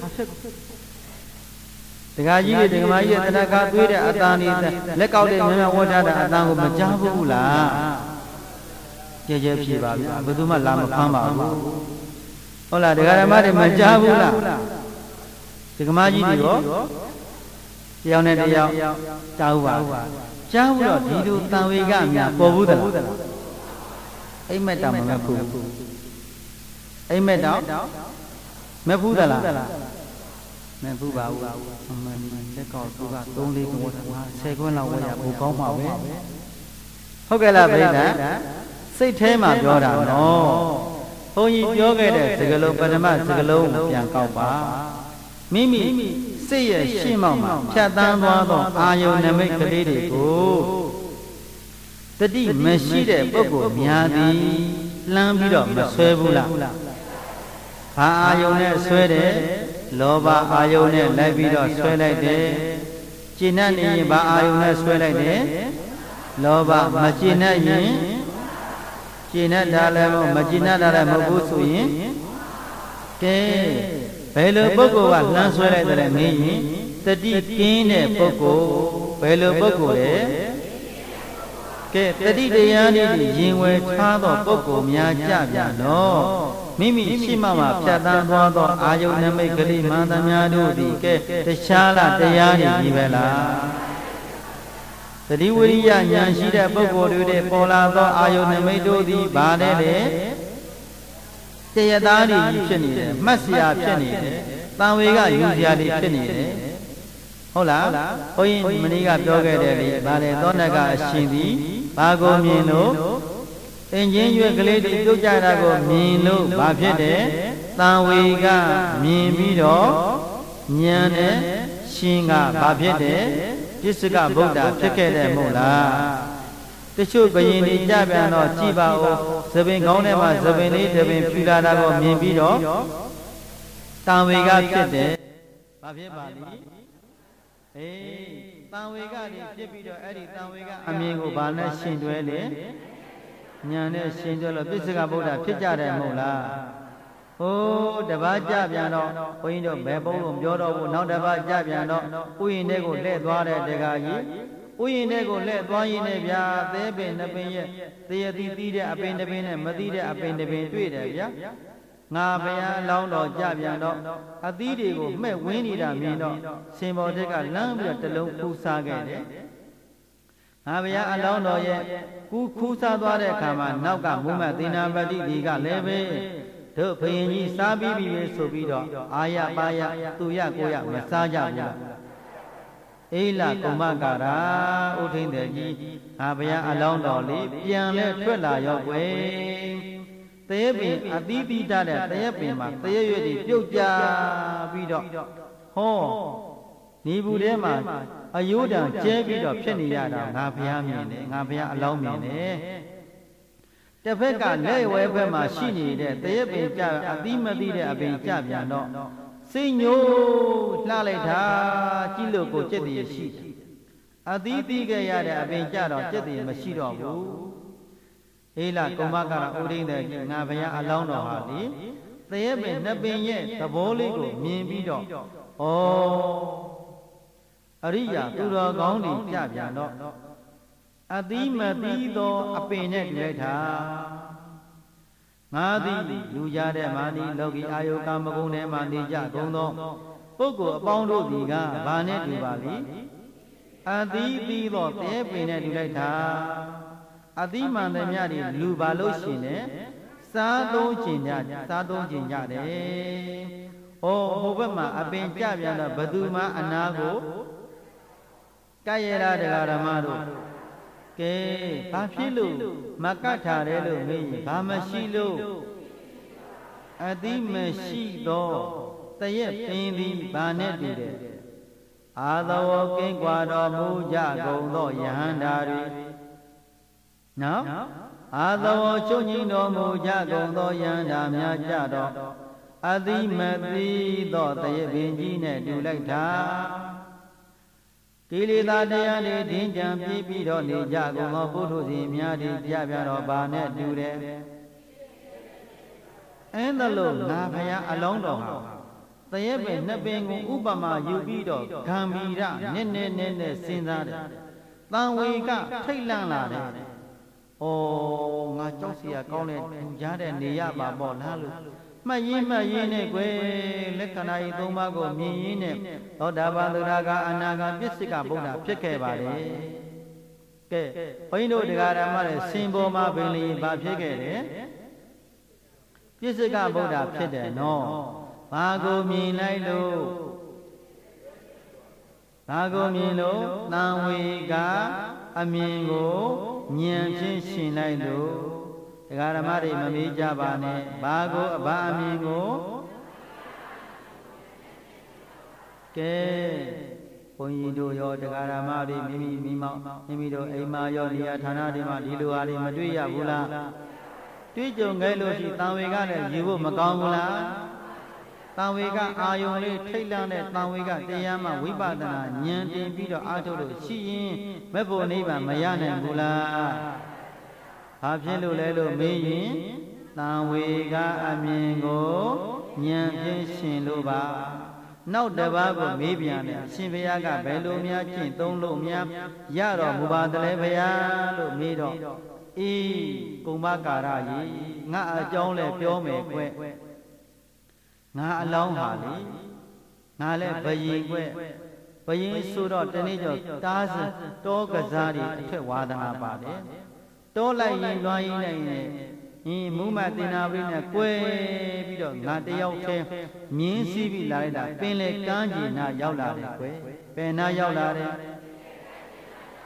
တရားကြီးတွေတရားမကြီးတွေတဏှာခါသွေးတဲ့အတန်တွေလက်ကောက်တဲ့မြတ်ဝတ်ထားတဲ့အတန်ကိုမကြားဘူးလားကြဲကြဲဖြစ်ပါဗျာဘယ်သူမှလာမဖမ်းပါဘူးဟုတ်လားတရားဓမ္မတွေမကြားဘူးလားတရားမကြီးတွေရောတယောက်နဲ့တယောက်ကြားဘူးပါကြားဘူးတော့ဒီလိုတန်ဝေကများပေါ်ဘူးသလားအိမ်မက်တောင်မမက်ဘူးအိမ်မက်တောင်မက်ဘူးသလားမက်ဘူးပါဘူးအမှန်လက်ကောက်သူကသုံးလေးခွန်းဟာဆယ်ခွန်းလောက်ဝယ်ရဘူးကောင်းပါပဲဟုတ်ကဲ့လားပြိဿစိတ်ထဲမှာပြောတာနော်ဘုန်းကြီးပြောခဲ့တဲ့စကားလုံးပထမစကားလုံးကိုပြန်ကောက်ပါမိမိစိတ်ရဲ့ရှင်းမောက်မှာဖြတ်တန်းသွားသောအာယုန်နမိတ်ကလေးတွေကိုတတိမရှိတဲ့ပုဂ္ဂိုလ်များသည်လှမ်းပြီးတော့မဆွဲဘူးလားဘာအာယုန်နဲ့ဆွဲတယ်လောဘအာယုန်နဲ့လိုက်ပြီးတော့ဆွဲလိုက်တယ်ကျင့်တတ်နေရင်ဘာအာယုန်နဲ့ဆွဲလိုက်တယ်လောဘမကျင့်တတ်ရင်ကျင့်တတ်တာလည်းမကျင့်တတ်တာလည်းမဟုတ်ဘူးဆိုရင်ကဲဘယ်လိုပုဂ္ဂိုလ်ကလှမ်းဆွဲလိုက်တယ်မေးရင်တတိကင်းတဲ့ပုဂ္ဂိုလ်ဘယ်လိုပုဂ္ဂိုလ်လဲကဲတတိတရားလေးတွေရင်ဝယ်ထားသောပုဂ္ဂိုလ်များကြပြန်တော့မိမိရှိမှမှဖြတ်တန်းသွားသောအာယုန်နမိတ်ကလေးမှန်သမျှတို့သည်ကဲတခြားလားတရားတွေကြီးပဲလားတတိဝိရိယဉာဏ်ရှိတဲ့ပုဂ္ဂိုလ်တွေပေါ်လာသောအာယုန်နမိတ်တို့သည်ဘာလဲလေတရားသားတွေဖြစ်နေတယ်မှတ်စရာဖြစ်နေတယ်တန်ဝေကယူစရာတွေဖြစ်နေတယ်ဟုတ်လားဘုန်းကြီးမင်းကပြောခဲ့တယ်လေဗါလေသောနကအရှင်သည်ဘာကိုမြင်လို့အင်ချင်းရွက်ကလေးတွေပြုတ်ကြတာကိုမြင်လို့ဘာဖြစ်တယ်တန်ဝေကမြင်ပြီးတော့ဉာဏ်နဲ့ရှင်ကဘာဖြစ်တယ်ပစ္စကဗုဒ္ဓဖြစ်ခဲ့တယ်မို့လားတချို့ဘယင်တွေကြပြန်တော့ကြည်ပါဦးသပင်ကောင်းထဲမှာသပင်လေးတစ်ပင်ဖြူလာတာကိုမြင်ပြီးတော့တန်ဝေကဖြစ်တယ်ဘာဖြစ်ပါလိမ့်အေးတန်ဝေကတွေဖြစ်ပြီးတော့အဲ့ဒီတန်ဝေကအမြင်ကိုဘာနဲ့ရှင်တွဲလဲဉာဏ်နဲ့ရှင်တွဲလို့ပစ္စကဗုဒ္ဓဖြစ်ကြတယ်မို့လားဟိုးတပတ်ကြပြန်တော့ဘုန်းကြီးတို့ဘယ်ပုံလို့ပြောတော့ဘူးနောက်တပတ်ကြပြန်တော့ဥယျာဉ်တွေကိုလှည့်သွားတဲ့တက္ကကြီးဥယျာဉ်တွေကိုလှည့်သွားရင်းနဲ့ဗျာသဲပင်နှစ်ပင်ရဲ့သေယတိတီးတဲ့အပင်တစ်ပင်နဲ့မတီးတဲ့အပင်တစ်ပင်တွေ့တယ်ဗျာငါဘုရားအလောင်းတော်ကြပြန်တော့အသီးတွေကိုမှဲ့ဝင်းနေတာမြင်တော့ရှင်ဘော်တက်ကလမ်းပြီးတော့တလုံးခူးစားခဲ့တယ်ငါဘုရားအလောင်းတော်ရဲ့ကူးခူးစားသွားတဲ့အခါမှာနောက်ကမူမသေနာပတိဒီကလည်းပဲတို့ဘုရင်ကြီးစားပြီးပြီဆိုပြီးတော့အာရပါရသူရကိုရမစားကြဘူးအေးလာကုမကာရာဥထိန်တဲ့ကြီးငါဘုရားအလောင်းတော်လေးပြန်လဲထွက်လာရောကွယ်တရေပင်အသီးသီးတတ်တဲ့တရေပင်မှာတရေရွက်တွေပြုတ်ကြပြီးတော့ဟောနေဘူးထဲမှာအယိုးတံကျဲပြီးတော့ဖြစ်နေရတာငါဘုရားမြင်တယ်ငါဘုရားအလောင်းမြင်တယ်တစ်ဖက်ကလက်ဝဲဘက်မှာရှိနေတဲ့တရေပင်ကြအသီးမသီးတဲ့အပင်ကြပြန်တော့စိတ်ညိုလှလိုက်တာကြည့်လို့ကိုจิตတည်းရှိတယ်အသီးသီးခဲ့ရတဲ့အပင်ကြတော့จิตတည်းမရှိတော့ဘူးအေးလာကုမကရာဥဒိဋ္ဌကြီးငါဘုရားအလောင်းတော်ဟာလေတရေပင်နှစ်ပင်ရဲ့သဘောလေးကိုမြင်ပြီးတော့ဩအရိယာသူတော်ကောင်းတွေကြပြန်တော့အသီးမသီးသောအပင်နဲ့တွေ့တာငါသည်လူကြတဲ့မာနီလောကီအာယုကာမဂုဏ်ထဲမှာနေကြကုန်သောပုဂ္ဂိုလ်အပေါင်းတို့သည်ကဘာနဲ့တူပါလိအသီးသီးသောတဲပင်နဲ့တူလိုက်တာအသီးမှန်သည်များတွေလူပါလို့ရှင်နဲ့စားသုံးကျင်ကြစားသုံးကျင်ကြတယ်။ဩဟိုဘက်မှာအပင်ကြပြန်တော့ဘသူမှအနာကိုကဲ့ရတာတရားဓမ္မတို့ကဲဘာဖြစ်လို့မကတ်ထားတယ်လို့မေးရင်ဘာမရှိလို့အတိမရှိသောတရက်ပင်သည်ဘာနဲ့တူတယ်အာသဝကင်းကွာတော်မူကြကုန်သောယဟန္တာတွေနော်အာသဝချုပ်ငြိမ်တော်မူကြကုန်သောယဟန္တာများကြတော့အတိမသိသောတရက်ပင်ကြီးနဲ့တူလိုက်တာကိလေသာတရားတွေထင်ကြံပြည့်ပြီးတော့နေကြကုန်သောပုထုဇဉ်များတွေပြပြတော့ဘာနဲ့တူတယ်အဲဒါလို့ငါဘုရားအလောင်းတော်ဟာတရက်ပင်နှစ်ပင်ကိုဥပမာယူပြီးတော့ဂံမီရနည်းနည်းနည်းနည်းစဉ်းစားတယ်တန်ဝေကထိတ်လန့်လာတယ်ဩငါကြောက်เสียကောင်းတဲ့ကြားတဲ့နေရပါပေါ့လားလို့မှတ်ရင်းမှတ်ရင်းနဲ့ကွယ်လက္ခဏာကြီးသုံးပါးကိုမြင်ရင်းနဲ့သောတာပန်သရကအနာဂါပစ္စကဗုဒ္ဓဖြစ်ခဲ့ပါတယ်ကဲဘုန်းကြီးတို့တရားဓမ္မရဲ့စင်ပေါ်မှာပင်လေးဘာဖြစ်ခဲ့တယ်ပစ္စကဗုဒ္ဓဖြစ်တယ်နော်ဘာကိုမြင်လိုက်လို့ဘာကိုမြင်လို့တန်ဝေကအမြင်ကိုဉာဏ်ဖြင့်ရှင်လိုက်လို့တရားဓမ္မတွေမမေးကြပါနဲ့ဘာကိုဘာအမြင်ကိုကဲဘုန်းကြီးတို့ရောတရားဓမ္မတွေမိမိမိမောင်မိမိတို့အိမ်မှာရောနေရာဌာနတွေမှာဒီလိုဟာတွေမတွေ့ရဘူးလားတွေ့ကြုံခဲ့လို့ရှိတန်ဝေကလည်းယူဖို့မကောင်းဘူးလားတန်ဝေကအာယုံလေးထိတ်လန့်တဲ့တန်ဝေကတရားမှဝိပဿနာဉာဏ်တင်ပြီးတော့အားထုတ်လို့ရှိရင်မဲ့ဖို့နိဗ္ဗာန်မရနိုင်ဘူးလားဘာဖြစ်လို့လဲလို့မေးရင်တန်ဝေကအမြင်ကိုဉာဏ်ဖြင့်ရှင်လို့ပါနောက်တစ်ပါးကိုမေးပြန်တယ်အရှင်ဘုရားကဘယ်လိုများကျင့်သုံးလို့များရတော်မူပါသလဲဘုရားလို့မေးတော့အေးကုမ္မကာရကြီးငါအကြောင်းလဲပြောမယ်ကွငါအလောင်းဟာလေငါလဲဘယင်ကွဘယင်ဆိုတော့တနေ့ကျော်တားစတောကစားတွေအထက်ဝါဒနာပါတယ်တောလိုက်ရင်လွှမ်းရင်နိုင်နေဟင်းမူမတင်နာပရိနဲ့ကွဲပြီးတော့ငါတယောက်တည်းမြင်းစည်းပြီးလာလိုက်တာပင်လေကမ်းကြီးနာရောက်လာတယ်ကွယ်ပင်နာရောက်လာတယ်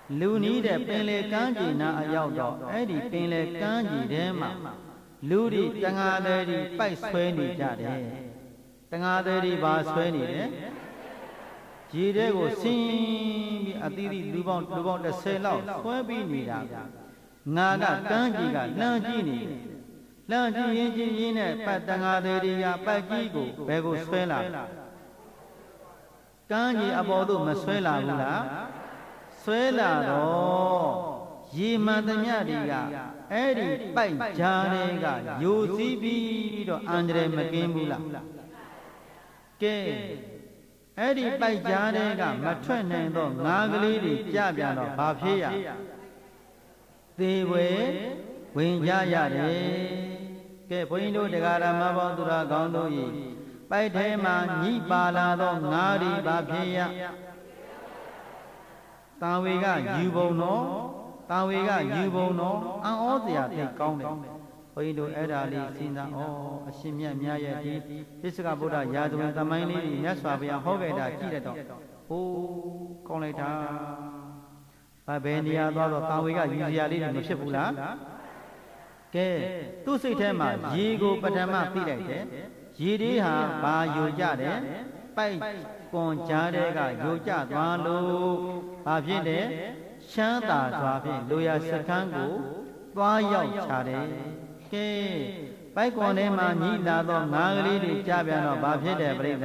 လူနီးတဲ့ပင်လေကမ်းခြေနာအရောက်တော့အဲ့ဒီပင်လေကမ်းခြေထဲမှာလူတွေတန်ဃာတွေဒီပိုက်ဆွဲနေကြတယ်တန်ဃာတွေဒီဘာဆွဲနေတယ်ရေထဲကိုဆင်းပြီးအသီးသီးလူပေါင်းလူပေါင်းတစ်ဆယ်လောက်ဆွဲပြီးနေတာငါကကမ်းခြေကလှမ်းကြည့်နေတယ်လှမ်းကြည့်ရင်ကြည့်ရင်းနဲ့ပတ်တန်ဃာတွေဒီကပတ်ကြီးကိုဘယ်ကိုဆွဲလာကမ်းခြေအပေါ်သို့မဆွဲလာဘူးလားဆွဲလာတော့ရေမှန်သမျှတွေကအဲ့ဒီပိုက်ကြားတွေကယိုစီးပြီးတော့အန္တရာယ်မကင်းဘူးလားကဲအဲ့ဒီပိုက်ကြားတွေကမထွက်နိုင်တော့ငါးကလေးတွေကြပြန်တော့ဘာဖြစ်ရသေဝဲဝင်ကြရတယ်ကဲဘုန်းကြီးတို့တရားဓမ္မပေါင်းသူတော်ကောင်းတို့ဤပိုက်ထဲမှာညှိပါလာတော့ငါးဒီဘာဖြစ်ရတာဝေကယူပုံတော့တာဝေကယူပုံတော့အံ့ဩစရာသိကောင်းတယ်ဘုန်းကြီးတို့အဲ့ဒါလေးစဉ်းစားဩအရှင်မြတ်များရဲ့ဒီသစ္စကဗုဒ္ဓရာဇဝင်သမိုင်းလေးကြီးမြတ်စွာဘုရားဟောခဲ့တာကြည့်တဲ့တော့ဟိုးကောင်းလိုက်တာဘာဘယ်နေရာသွားတော့တာဝေကယူစရာလေးတွေမဖြစ်ဘူးလားကဲသူ့စိတ်ထဲမှာရေကိုပထမသိလိုက်တယ်ရေတွေဟာဘာယိုကြတယ်ပိုက်ကွန်ကြားတဲ့ကယိုကြသွားလို့ဘာဖြစ်တယ်ချမ်းသာစွာဖြင့်လူရစခန်းကိုသွားရောက်ချတယ်ကဲပိုက်ကွန်ထဲမှာညီလာသောငါးကလေးတွေကြပြန်တော့ဘာဖြစ်တယ်ပြိဿ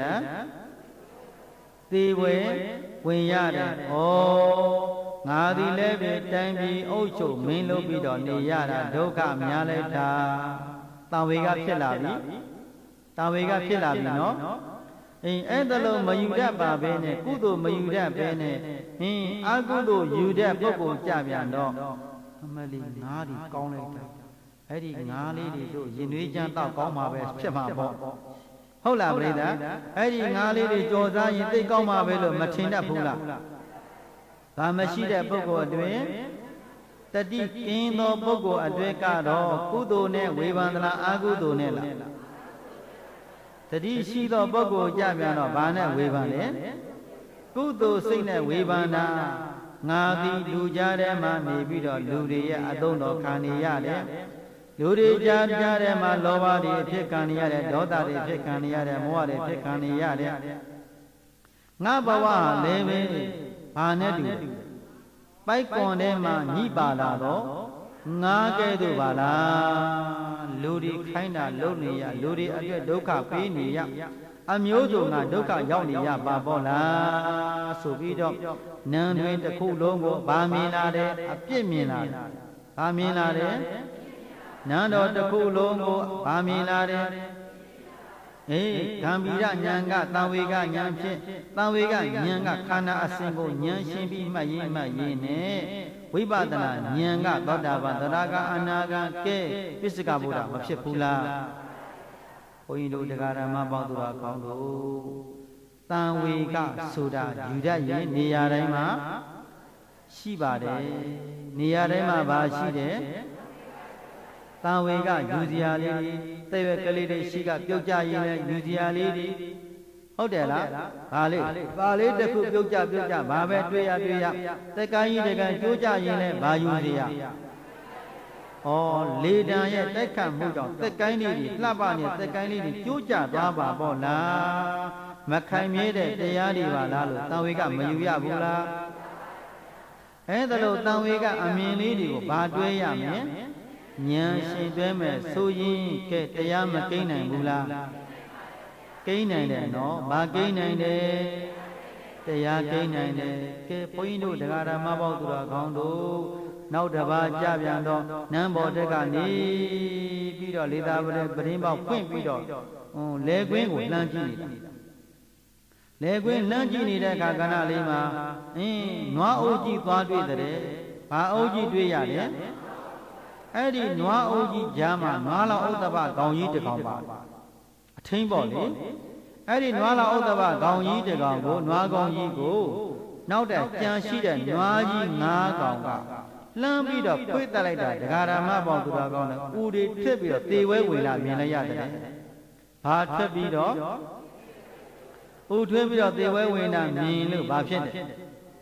သေဝဲဝင်ရတယ်ဩငါသည်လည်းပဲတိုင်းပြည်အုပ်ချုပ်မင်းလုပ်ပြီးတော့နေရတာဒုက္ခများလိုက်တာတာဝေကဖြစ်လာပြီတာဝေကဖြစ်လာပြီနော်အေးအဲ့ဒါလို့မယူတတ်ပါပဲနဲ့ကုသိုလ်မယူတတ်ပဲနဲ့ဟင်းအကုသိုလ်ယူတဲ့ပုဂ္ဂိုလ်ကြပြန်တော့အမလီငါးဒီကောင်းလိုက်တာအဲ့ဒီငါးလေးတွေတို့ရင်သွေးချမ်းတော့ကောင်းမှာပဲဖြစ်မှာပေါ့ဟုတ်လားပြိဿအဲ့ဒီငါးလေးတွေကြော်စားရင်သိကောင်းမှာပဲလို့မထင်တတ်ဘူးလားဒါမရှိတဲ့ပုဂ္ဂိုလ်အတွင်တတိကင်းသောပုဂ္ဂိုလ်အတွဲကတော့ကုသိုလ်နဲ့ဝေဖန်သလားအကုသိုလ်နဲ့လားတတိရှိသောပုဂ္ဂိုလ်ကြပြန်တော့ဘာနဲ့ဝေဖန်လဲကုသိုလ်စိတ်နဲ့ဝေဖန်တာငါသည်လူကြားထဲမှာနေပြီးတော့လူတွေရဲ့အသုံးတော်ခံနေရတယ်လူတွေကြားကြားထဲမှာလောဘတွေဖြစ်ခံနေရတယ်ဒေါသတွေဖြစ်ခံနေရတယ်မောဟတွေဖြစ်ခံနေရတယ်ငါဘဝလည်းပဲဘာနဲ့တူပိုက်ကွန်ထဲမှာညှိပါလာတော့ငါကဲ့သို့ပါလားလူတွေခိုင်းတာလုံနေရလူတွေအတွက်ဒုက္ခပေးနေရအမျိုးစုံကဒုက္ခရောက်နေရပါပေါ့လားဆိုပြီးတော့နန်းတွင်တစ်ခုလုံးကိုဗာမြင်လာတယ်အပြစ်မြင်လာတယ်ဗာမြင်လာတယ်နန်းတော်တစ်ခုလုံးကိုဗာမြင်လာတယ်အေးဂံဗီရဉာဏ်ကတံဝေကဉာဏ်ဖြင့်တံဝေကဉာဏ်ကခန္ဓာအစဉ်ကိုဉာဏ်ရှင်းပြီးမှတ်ရင်မှတ်ရင်နဲ့ဝိပဿနာဉာဏ်ကသောတာပန်သရကအနာဂံကဲပစ္စကဗုဒ္ဓမဖြစ်ဘူးလားဘုန်းကြီးတို့တရားဓမ္မပေါင်းသူတော်ကောင်းတို့တံဝေကဆိုတာယူရရင်နေရာတိုင်းမှာရှိပါတယ်နေရာတိုင်းမှာဘာရှိတယ်တံဝေကယူစရာလေးတွေတဲ့ကလေးတွေရှိကပြုတ်ကြရင်လည်းယူစရာလေးတွေဟုတ်တယ်လားဘာလေးဘာလေးတစ်ခုပြုတ်ကြပြုတ်ကြဘာပဲတွေ့ရတွေ့ရတက္ကန်းကြီးတက္ကန်းကျိုးကြရင်လည်းဘာယူစရာဩလေတံရဲ့တိုက်ခတ်မှုကြောင့်တက္ကန်းလေးတွေလှပနေတက္ကန်းလေးတွေကျိုးကြသွားပါပေါ့လားမခိုင်မြဲတဲ့တရားတွေပါလားလို့တံဝေကမယူရဘူးလားအဲ့ဒါလို့တံဝေကအမြင်လေးတွေကိုဘာတွဲရမလဲဉာဏ်ရှင်တွဲမဲ့ဆိုရင်ကဲတရားမကိန်းနိုင်ဘူးလားကိန်းနိုင်တယ်နော်ဘာကိန်းနိုင်တယ်တရားကိန်းနိုင်တယ်ကဲဘုန်းကြီးတို့တရားဓမ္မပေါင်းသူတော်ကောင်းတို့နောက်တစ်ပါးကြပြန်တော့နန်းဘော်တက်ကနေပြီးတော့လေသာပရိပရင်းပေါက်ဖွင့်ပြီးတော့ဟိုလေကွင်းကိုလှမ်းကြည့်နေတာလေကွင်းလှမ်းကြည့်နေတဲ့အခါကဏ္ဍလေးမှာအင်းနွားအိုးကြီးသွားတွေ့တဲ့ဘာအိုးကြီးတွေ့ရတယ်အဲ့ဒီနွားအိုးကြီးကြားမှာနွားလောက်ဥဒ္ဒဘကောင်ကြီးတစ်ကောင်ပါအထင်းပေါ့လေအဲ့ဒီနွားလောက်ဥဒ္ဒဘကောင်ကြီးတစ်ကောင်ကိုနွားကောင်ကြီးကိုနောက်တဲ့ကြံရှိတဲ့နွားကြီး၅ကောင်ကလှမ်းပြီးတော့ဖွေ့တက်လိုက်တာဒကာရမပေါင်းသူတော်ကောင်းတယ်ဦးတွေထစ်ပြီးတော့တေဝဲဝင်လာမြင်လိုက်ရတယ်ဘာထစ်ပြီးတော့ဦးထွေးပြီးတော့တေဝဲဝင်လာမြင်လို့ဘာဖြစ်တယ်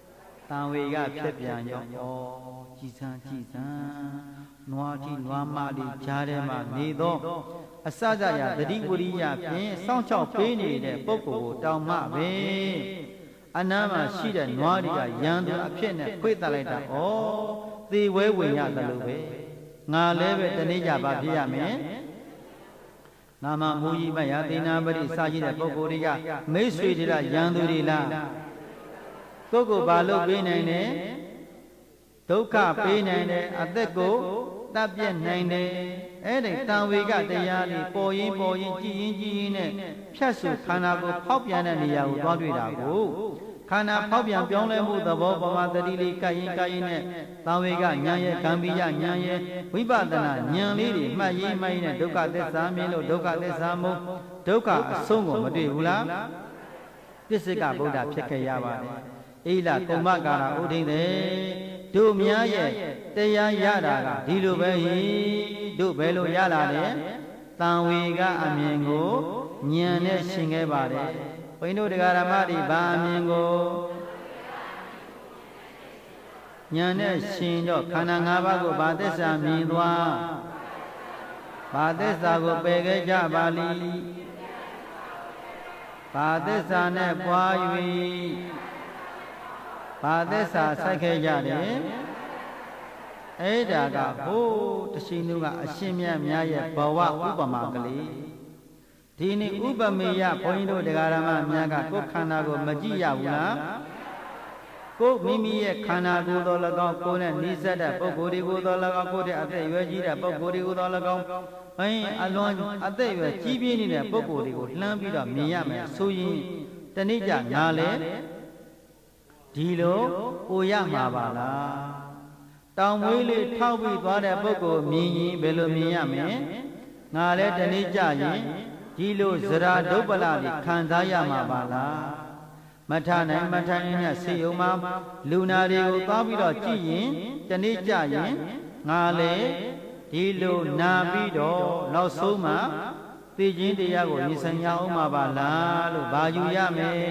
တန်ဝေကဖြစ်ပြန်ရောဩကြည်စံကြည်စံနွားတိနွားမလေးကြားထဲမှာနေသောအစစရာတတိဝရိယဖြင့်စောင့်ချောက်ပေးနေတဲ့ပုဂ္ဂိုလ်ကိုတောင်းမှပဲအနားမှာရှိတဲ့နွားတွေကရန်သူအဖြစ်နဲ့ခွေ့တက်လိုက်တာဩသေဝဲဝင်ရတယ်လို့ပဲငါလည်းပဲတနေ့ကြပါဖြစ်ရမယ်ငါမှမူကြီးမရသေနာပရိစာရှိတဲ့ပုဂ္ဂိုလ်တွေကမိတ်ဆွေတွေကရန်သူတွေလားကိုယ့်ကိုဘာလို့ပေးနိုင်တယ်ဒုက္ခပေးနိုင်တယ်အသက်ကိုတပ်ပြတ်နိုင်တယ်အဲ့ဒီတန်ဝေကတရားလေးပေါ်ရင်ပေါ်ရင်ကြည်ရင်ကြည်ရင်နဲ့ဖြတ်စုခန္ဓာကိုဖောက်ပြန်တဲ့နေရာကိုသွားတွေ့တာကိုခန္ဓာဖောက်ပြန်ပြောင်းလဲမှုသဘောပမာတတိလေးကပ်ရင်ကပ်ရင်နဲ့တန်ဝေကဉာဏ်ရဲ့ကံပိယဉာဏ်ရဲ့ဝိပဿနာဉာဏ်လေးတွေမှတ်ရေးမှတ်ရင်နဲ့ဒုက္ခသစ္စာမြင်လို့ဒုက္ခသစ္စာမို့ဒုက္ခအဆုံးကိုမတွေ့ဘူးလားပစ္စကဗုဒ္ဓဖြစ်ခဲ့ရပါတယ်အိလကုမ္မကာရဥဒိနေတို့များရဲ့တရားရတာကဒီလိုပဲဟိတို့ဘယ်လိုရလာလဲတန်ဝေကအမြင်ကိုဉာဏ်နဲ့ရှင်းခဲ့ပါတယ်ဘုန်းကြီးတို့တရားဓမ္မတွေဘာအမြင်ကိုဉာဏ်နဲ့ရှင်းတော့ခန္ဓာ၅ပါးကိုဘာသစ္စာမြင်သွားဘာသစ္စာကိုပယ်ခဲ့ကြပါလိဘာသစ္စာနဲ့ပွား၍ဘာသစ္စာစိုက်ခဲ့ကြတယ်အဲ့ဒါကဟိုးတရှိနုကအရှင်မြတ်များရဲ့ဘဝဥပမာကလေးဒီနေ့ဥပမေယဘုန်းကြီးတို့တရားဓမ္မများကကိုယ်ခန္ဓာကိုမကြည့်ရဘူးလားကိုယ်မိမိရဲ့ခန္ဓာကိုယ်တော်၎င်းကိုယ်နဲ့နှိစက်တဲ့ပုဂ္ဂိုလ်တွေကိုယ်တော်၎င်းကိုယ်တဲ့အသက်ရွယ်ကြီးတဲ့ပုဂ္ဂိုလ်တွေကိုယ်တော်၎င်းဘင်းအလွန်အသက်ရွယ်ကြီးပြင်းနေတဲ့ပုဂ္ဂိုလ်တွေကိုလှမ်းပြီးတော့မြင်ရမယ်ဆိုရင်တဏိကြငါလဲဒီလိုဟိုရမှာပါလားတောင်မွေးလေးထောက်ပြီးသွားတဲ့ပုဂ္ဂိုလ်မြင်ရင်ဘယ်လိုမြင်ရမလဲငါလည်းတနေ့ကြရင်ဒီလိုဇရာဒုပ္ပလလေးခံစားရမှာပါလားမထနိုင်မထနိုင်နဲ့စေယုံမှာလူနာတွေကိုသွားပြီးတော့ကြည့်ရင်တနေ့ကြရင်ငါလည်းဒီလိုနာပြီးတော့နောက်ဆုံးမှသိခြင်းတရားကိုရည်စံရအောင်မှာပါလားလို့ဘာယူရမလဲ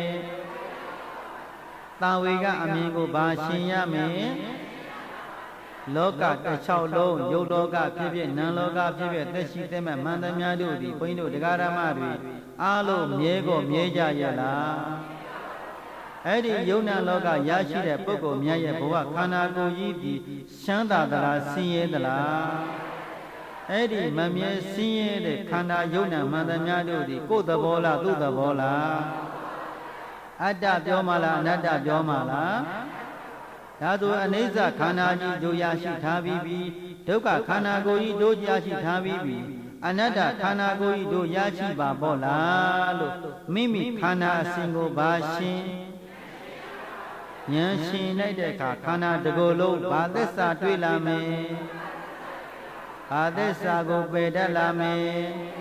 တန်ဝေကအမြင်ကိုဘာရှင်းရမလဲလောကတစ်ချောင်းလုံးယုတ်လောကဖြစ်ဖြစ်နံလောကဖြစ်ဖြစ်သက်ရှိသက်မဲ့မန္တများတို့သည်ဘုန်းကြီးတို့တရားဓမ္မတွေအားလုံးမြဲကိုမြဲကြရလားအဲ့ဒီယုံနာလောကရရှိတဲ့ပုဂ္ဂိုလ်များရဲ့ဘဝခန္ဓာကိုယ်ကြီးသည်ချမ်းသာသလားဆင်းရဲသလားအဲ့ဒီမမြဲဆင်းရဲတဲ့ခန္ဓာယုံနာမန္တများတို့သည်ကိုယ်သဘောလားသူ့သဘောလားအတ္တပြောမှလားအနတ္တပြောမှလားဒါဆိုအနိစ္စခန္ဓာကြီးတို့ရရှိထားပြီးပြီဒုက္ခခန္ဓာကိုယ်ကြီးတို့ရရှိထားပြီးပြီအနတ္တခန္ဓာကိုယ်ကြီးတို့ရရှိပါပေါ့လားလို့မိမိခန္ဓာအစဉ်ကိုဘာရှင်းဉာဏ်ရှင်းလိုက်တဲ့အခါခန္ဓာတစ်ခုလုံးဘာသစ္စာတွေ့လာမယ်ဘာသစ္စာကိုပယ်တတ်လာမယ်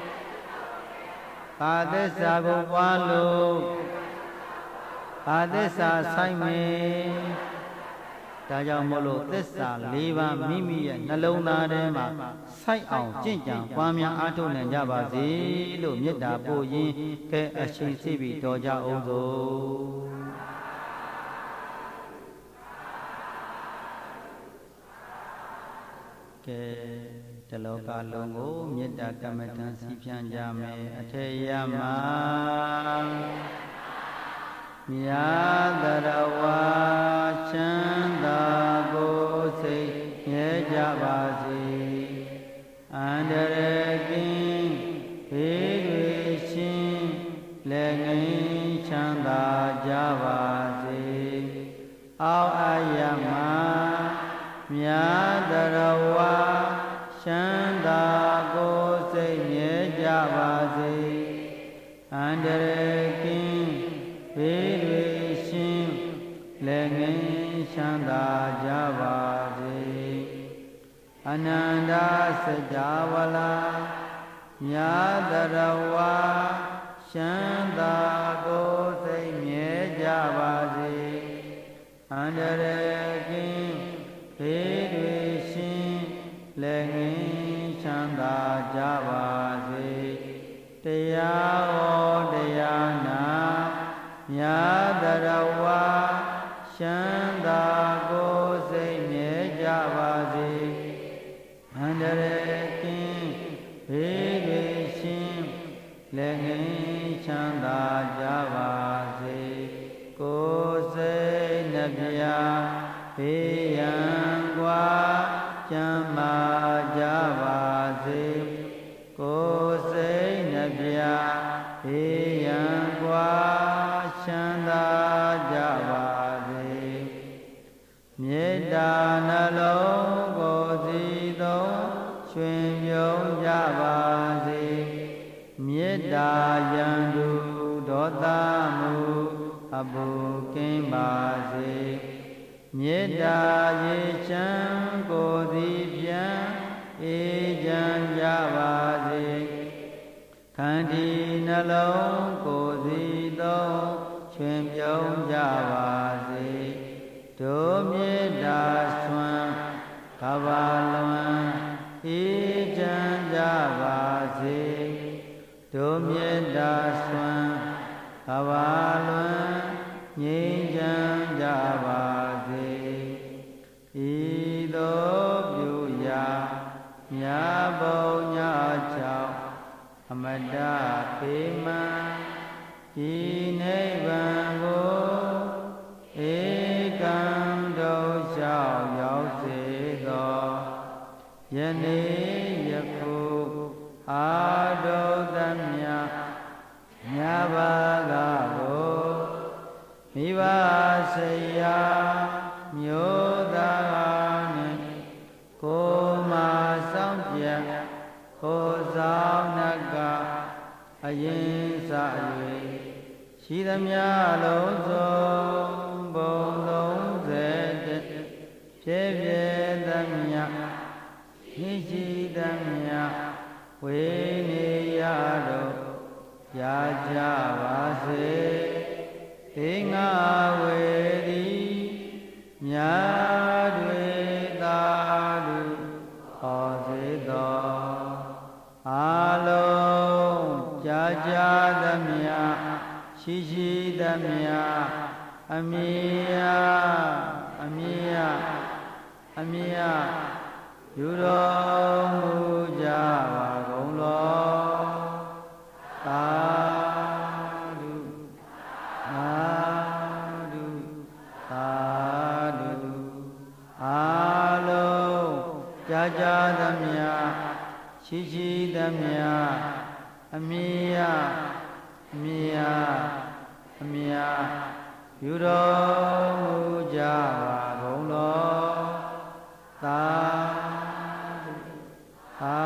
ဘာသစ္စာကိုပွားလို့ဘာသစ္စာဆိုင်မယ်ဒါကြောင့်မို့လို့သစ္စာ၄ပါးမိမိရဲ့နှလုံးသားထဲမှာစိုက်အောင်ကြင့်ကြံပွားများအားထုတ်နိုင်ကြပါစေလို့မေတ္တာပို့ရင်းကဲအရှိန်စိတ်ပြီးတော်ကြအောင်စို့ကဲတလောကလုံးကိုမေတ္တာကမ္မထံစီဖြန့်ကြမယ်အထေယမမြာတရဝါချမ်းသာကိုစိတ်ငြဲကြပါစေအန္တရာယ်ကင်းဘေးတွေရှင်းလက်ငင်းချမ်းသာကြပါစေအောက်အယမမြာတရဝါချမ်းသာကိုစိတ်ငြဲကြပါစေအန္တရာယ်ကင်းဘေးတွေရှင်းလက်ငင်းချမ်းသာကြပါစေအနန္တစကြာဝဠာမြာတရဝါချမ်းသာကိုစိတ်မြဲကြပါစေအန္တရာယ်ကင်းဘေးတွေရှင်းလက်ငင်းချမ်းသာကြပါစေတရားဟောတရားနာမြာတရဝါချမ်းသာဘေးရန်กว่าကျမ်းမာကြပါစေကိုယ်စိတ်နှပြဘေးရန်กว่าချမ်းသာကြပါစေမေတ္တာနှလုံးကိုယ်စီသုံးရွှင်ပြုံးကြပါစေမေတ္တာယံသူဒေါသမူအပူကင်းပါစေမေတ္တာရေချမ်းကိုယ်စီပြန်အေးချမ်းကြပါစေခန္တီနှလုံးကိုယ်စီသုံးရွှင်ပြုံးကြပါစေဒုမေတ္တာဆွမ်းကဘာလွန်အေးချမ်းကြပါစေဒုမေတ္တာဆွမ်းကဘာလွန်ငြိမ်းချမ်းကြပါစေဤသို့ပြုရာမြတ်ဘုံညချောင်းအမတပေမံဒီနိဗ္ဗာန်ကိုဧကံဒုလျှောက်ရောက်စေသောယနေ့ယခုအာဒုသမြမြတ်ဘာကကိုမိဘဆရာမျိုးသားနှင့်ကိုမဆောင်ပြကိုဆောင်နကအရင်စ၍ရှိသမျှလုံးစုံဘုံလုံးစေတဖြစ်ဖြစ်သမျှရှိရှိသမျှဝေနေရတော့ရကြပါစေသေငါဝေသည်မြတ်တွေသာလူဟောစေသောအာလုံးကြာကြာသမျှရှိရှိသမျှအမိယအမိယအမိယယူတော်မူကြပါကုန်လောသာဓုသာဓုသာဓုအာလုံးကြာကြာသမျှရှိရှိသမျှအမိယအမိယအမိယယူတော်မူကြပါကုန်လောသာဓုသာ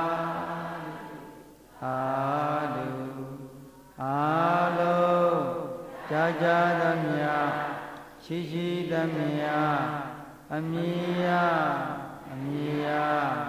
သာဓုအာလုံးကြာကြာသမျှရှိရှိသမျှအမိယအမိယ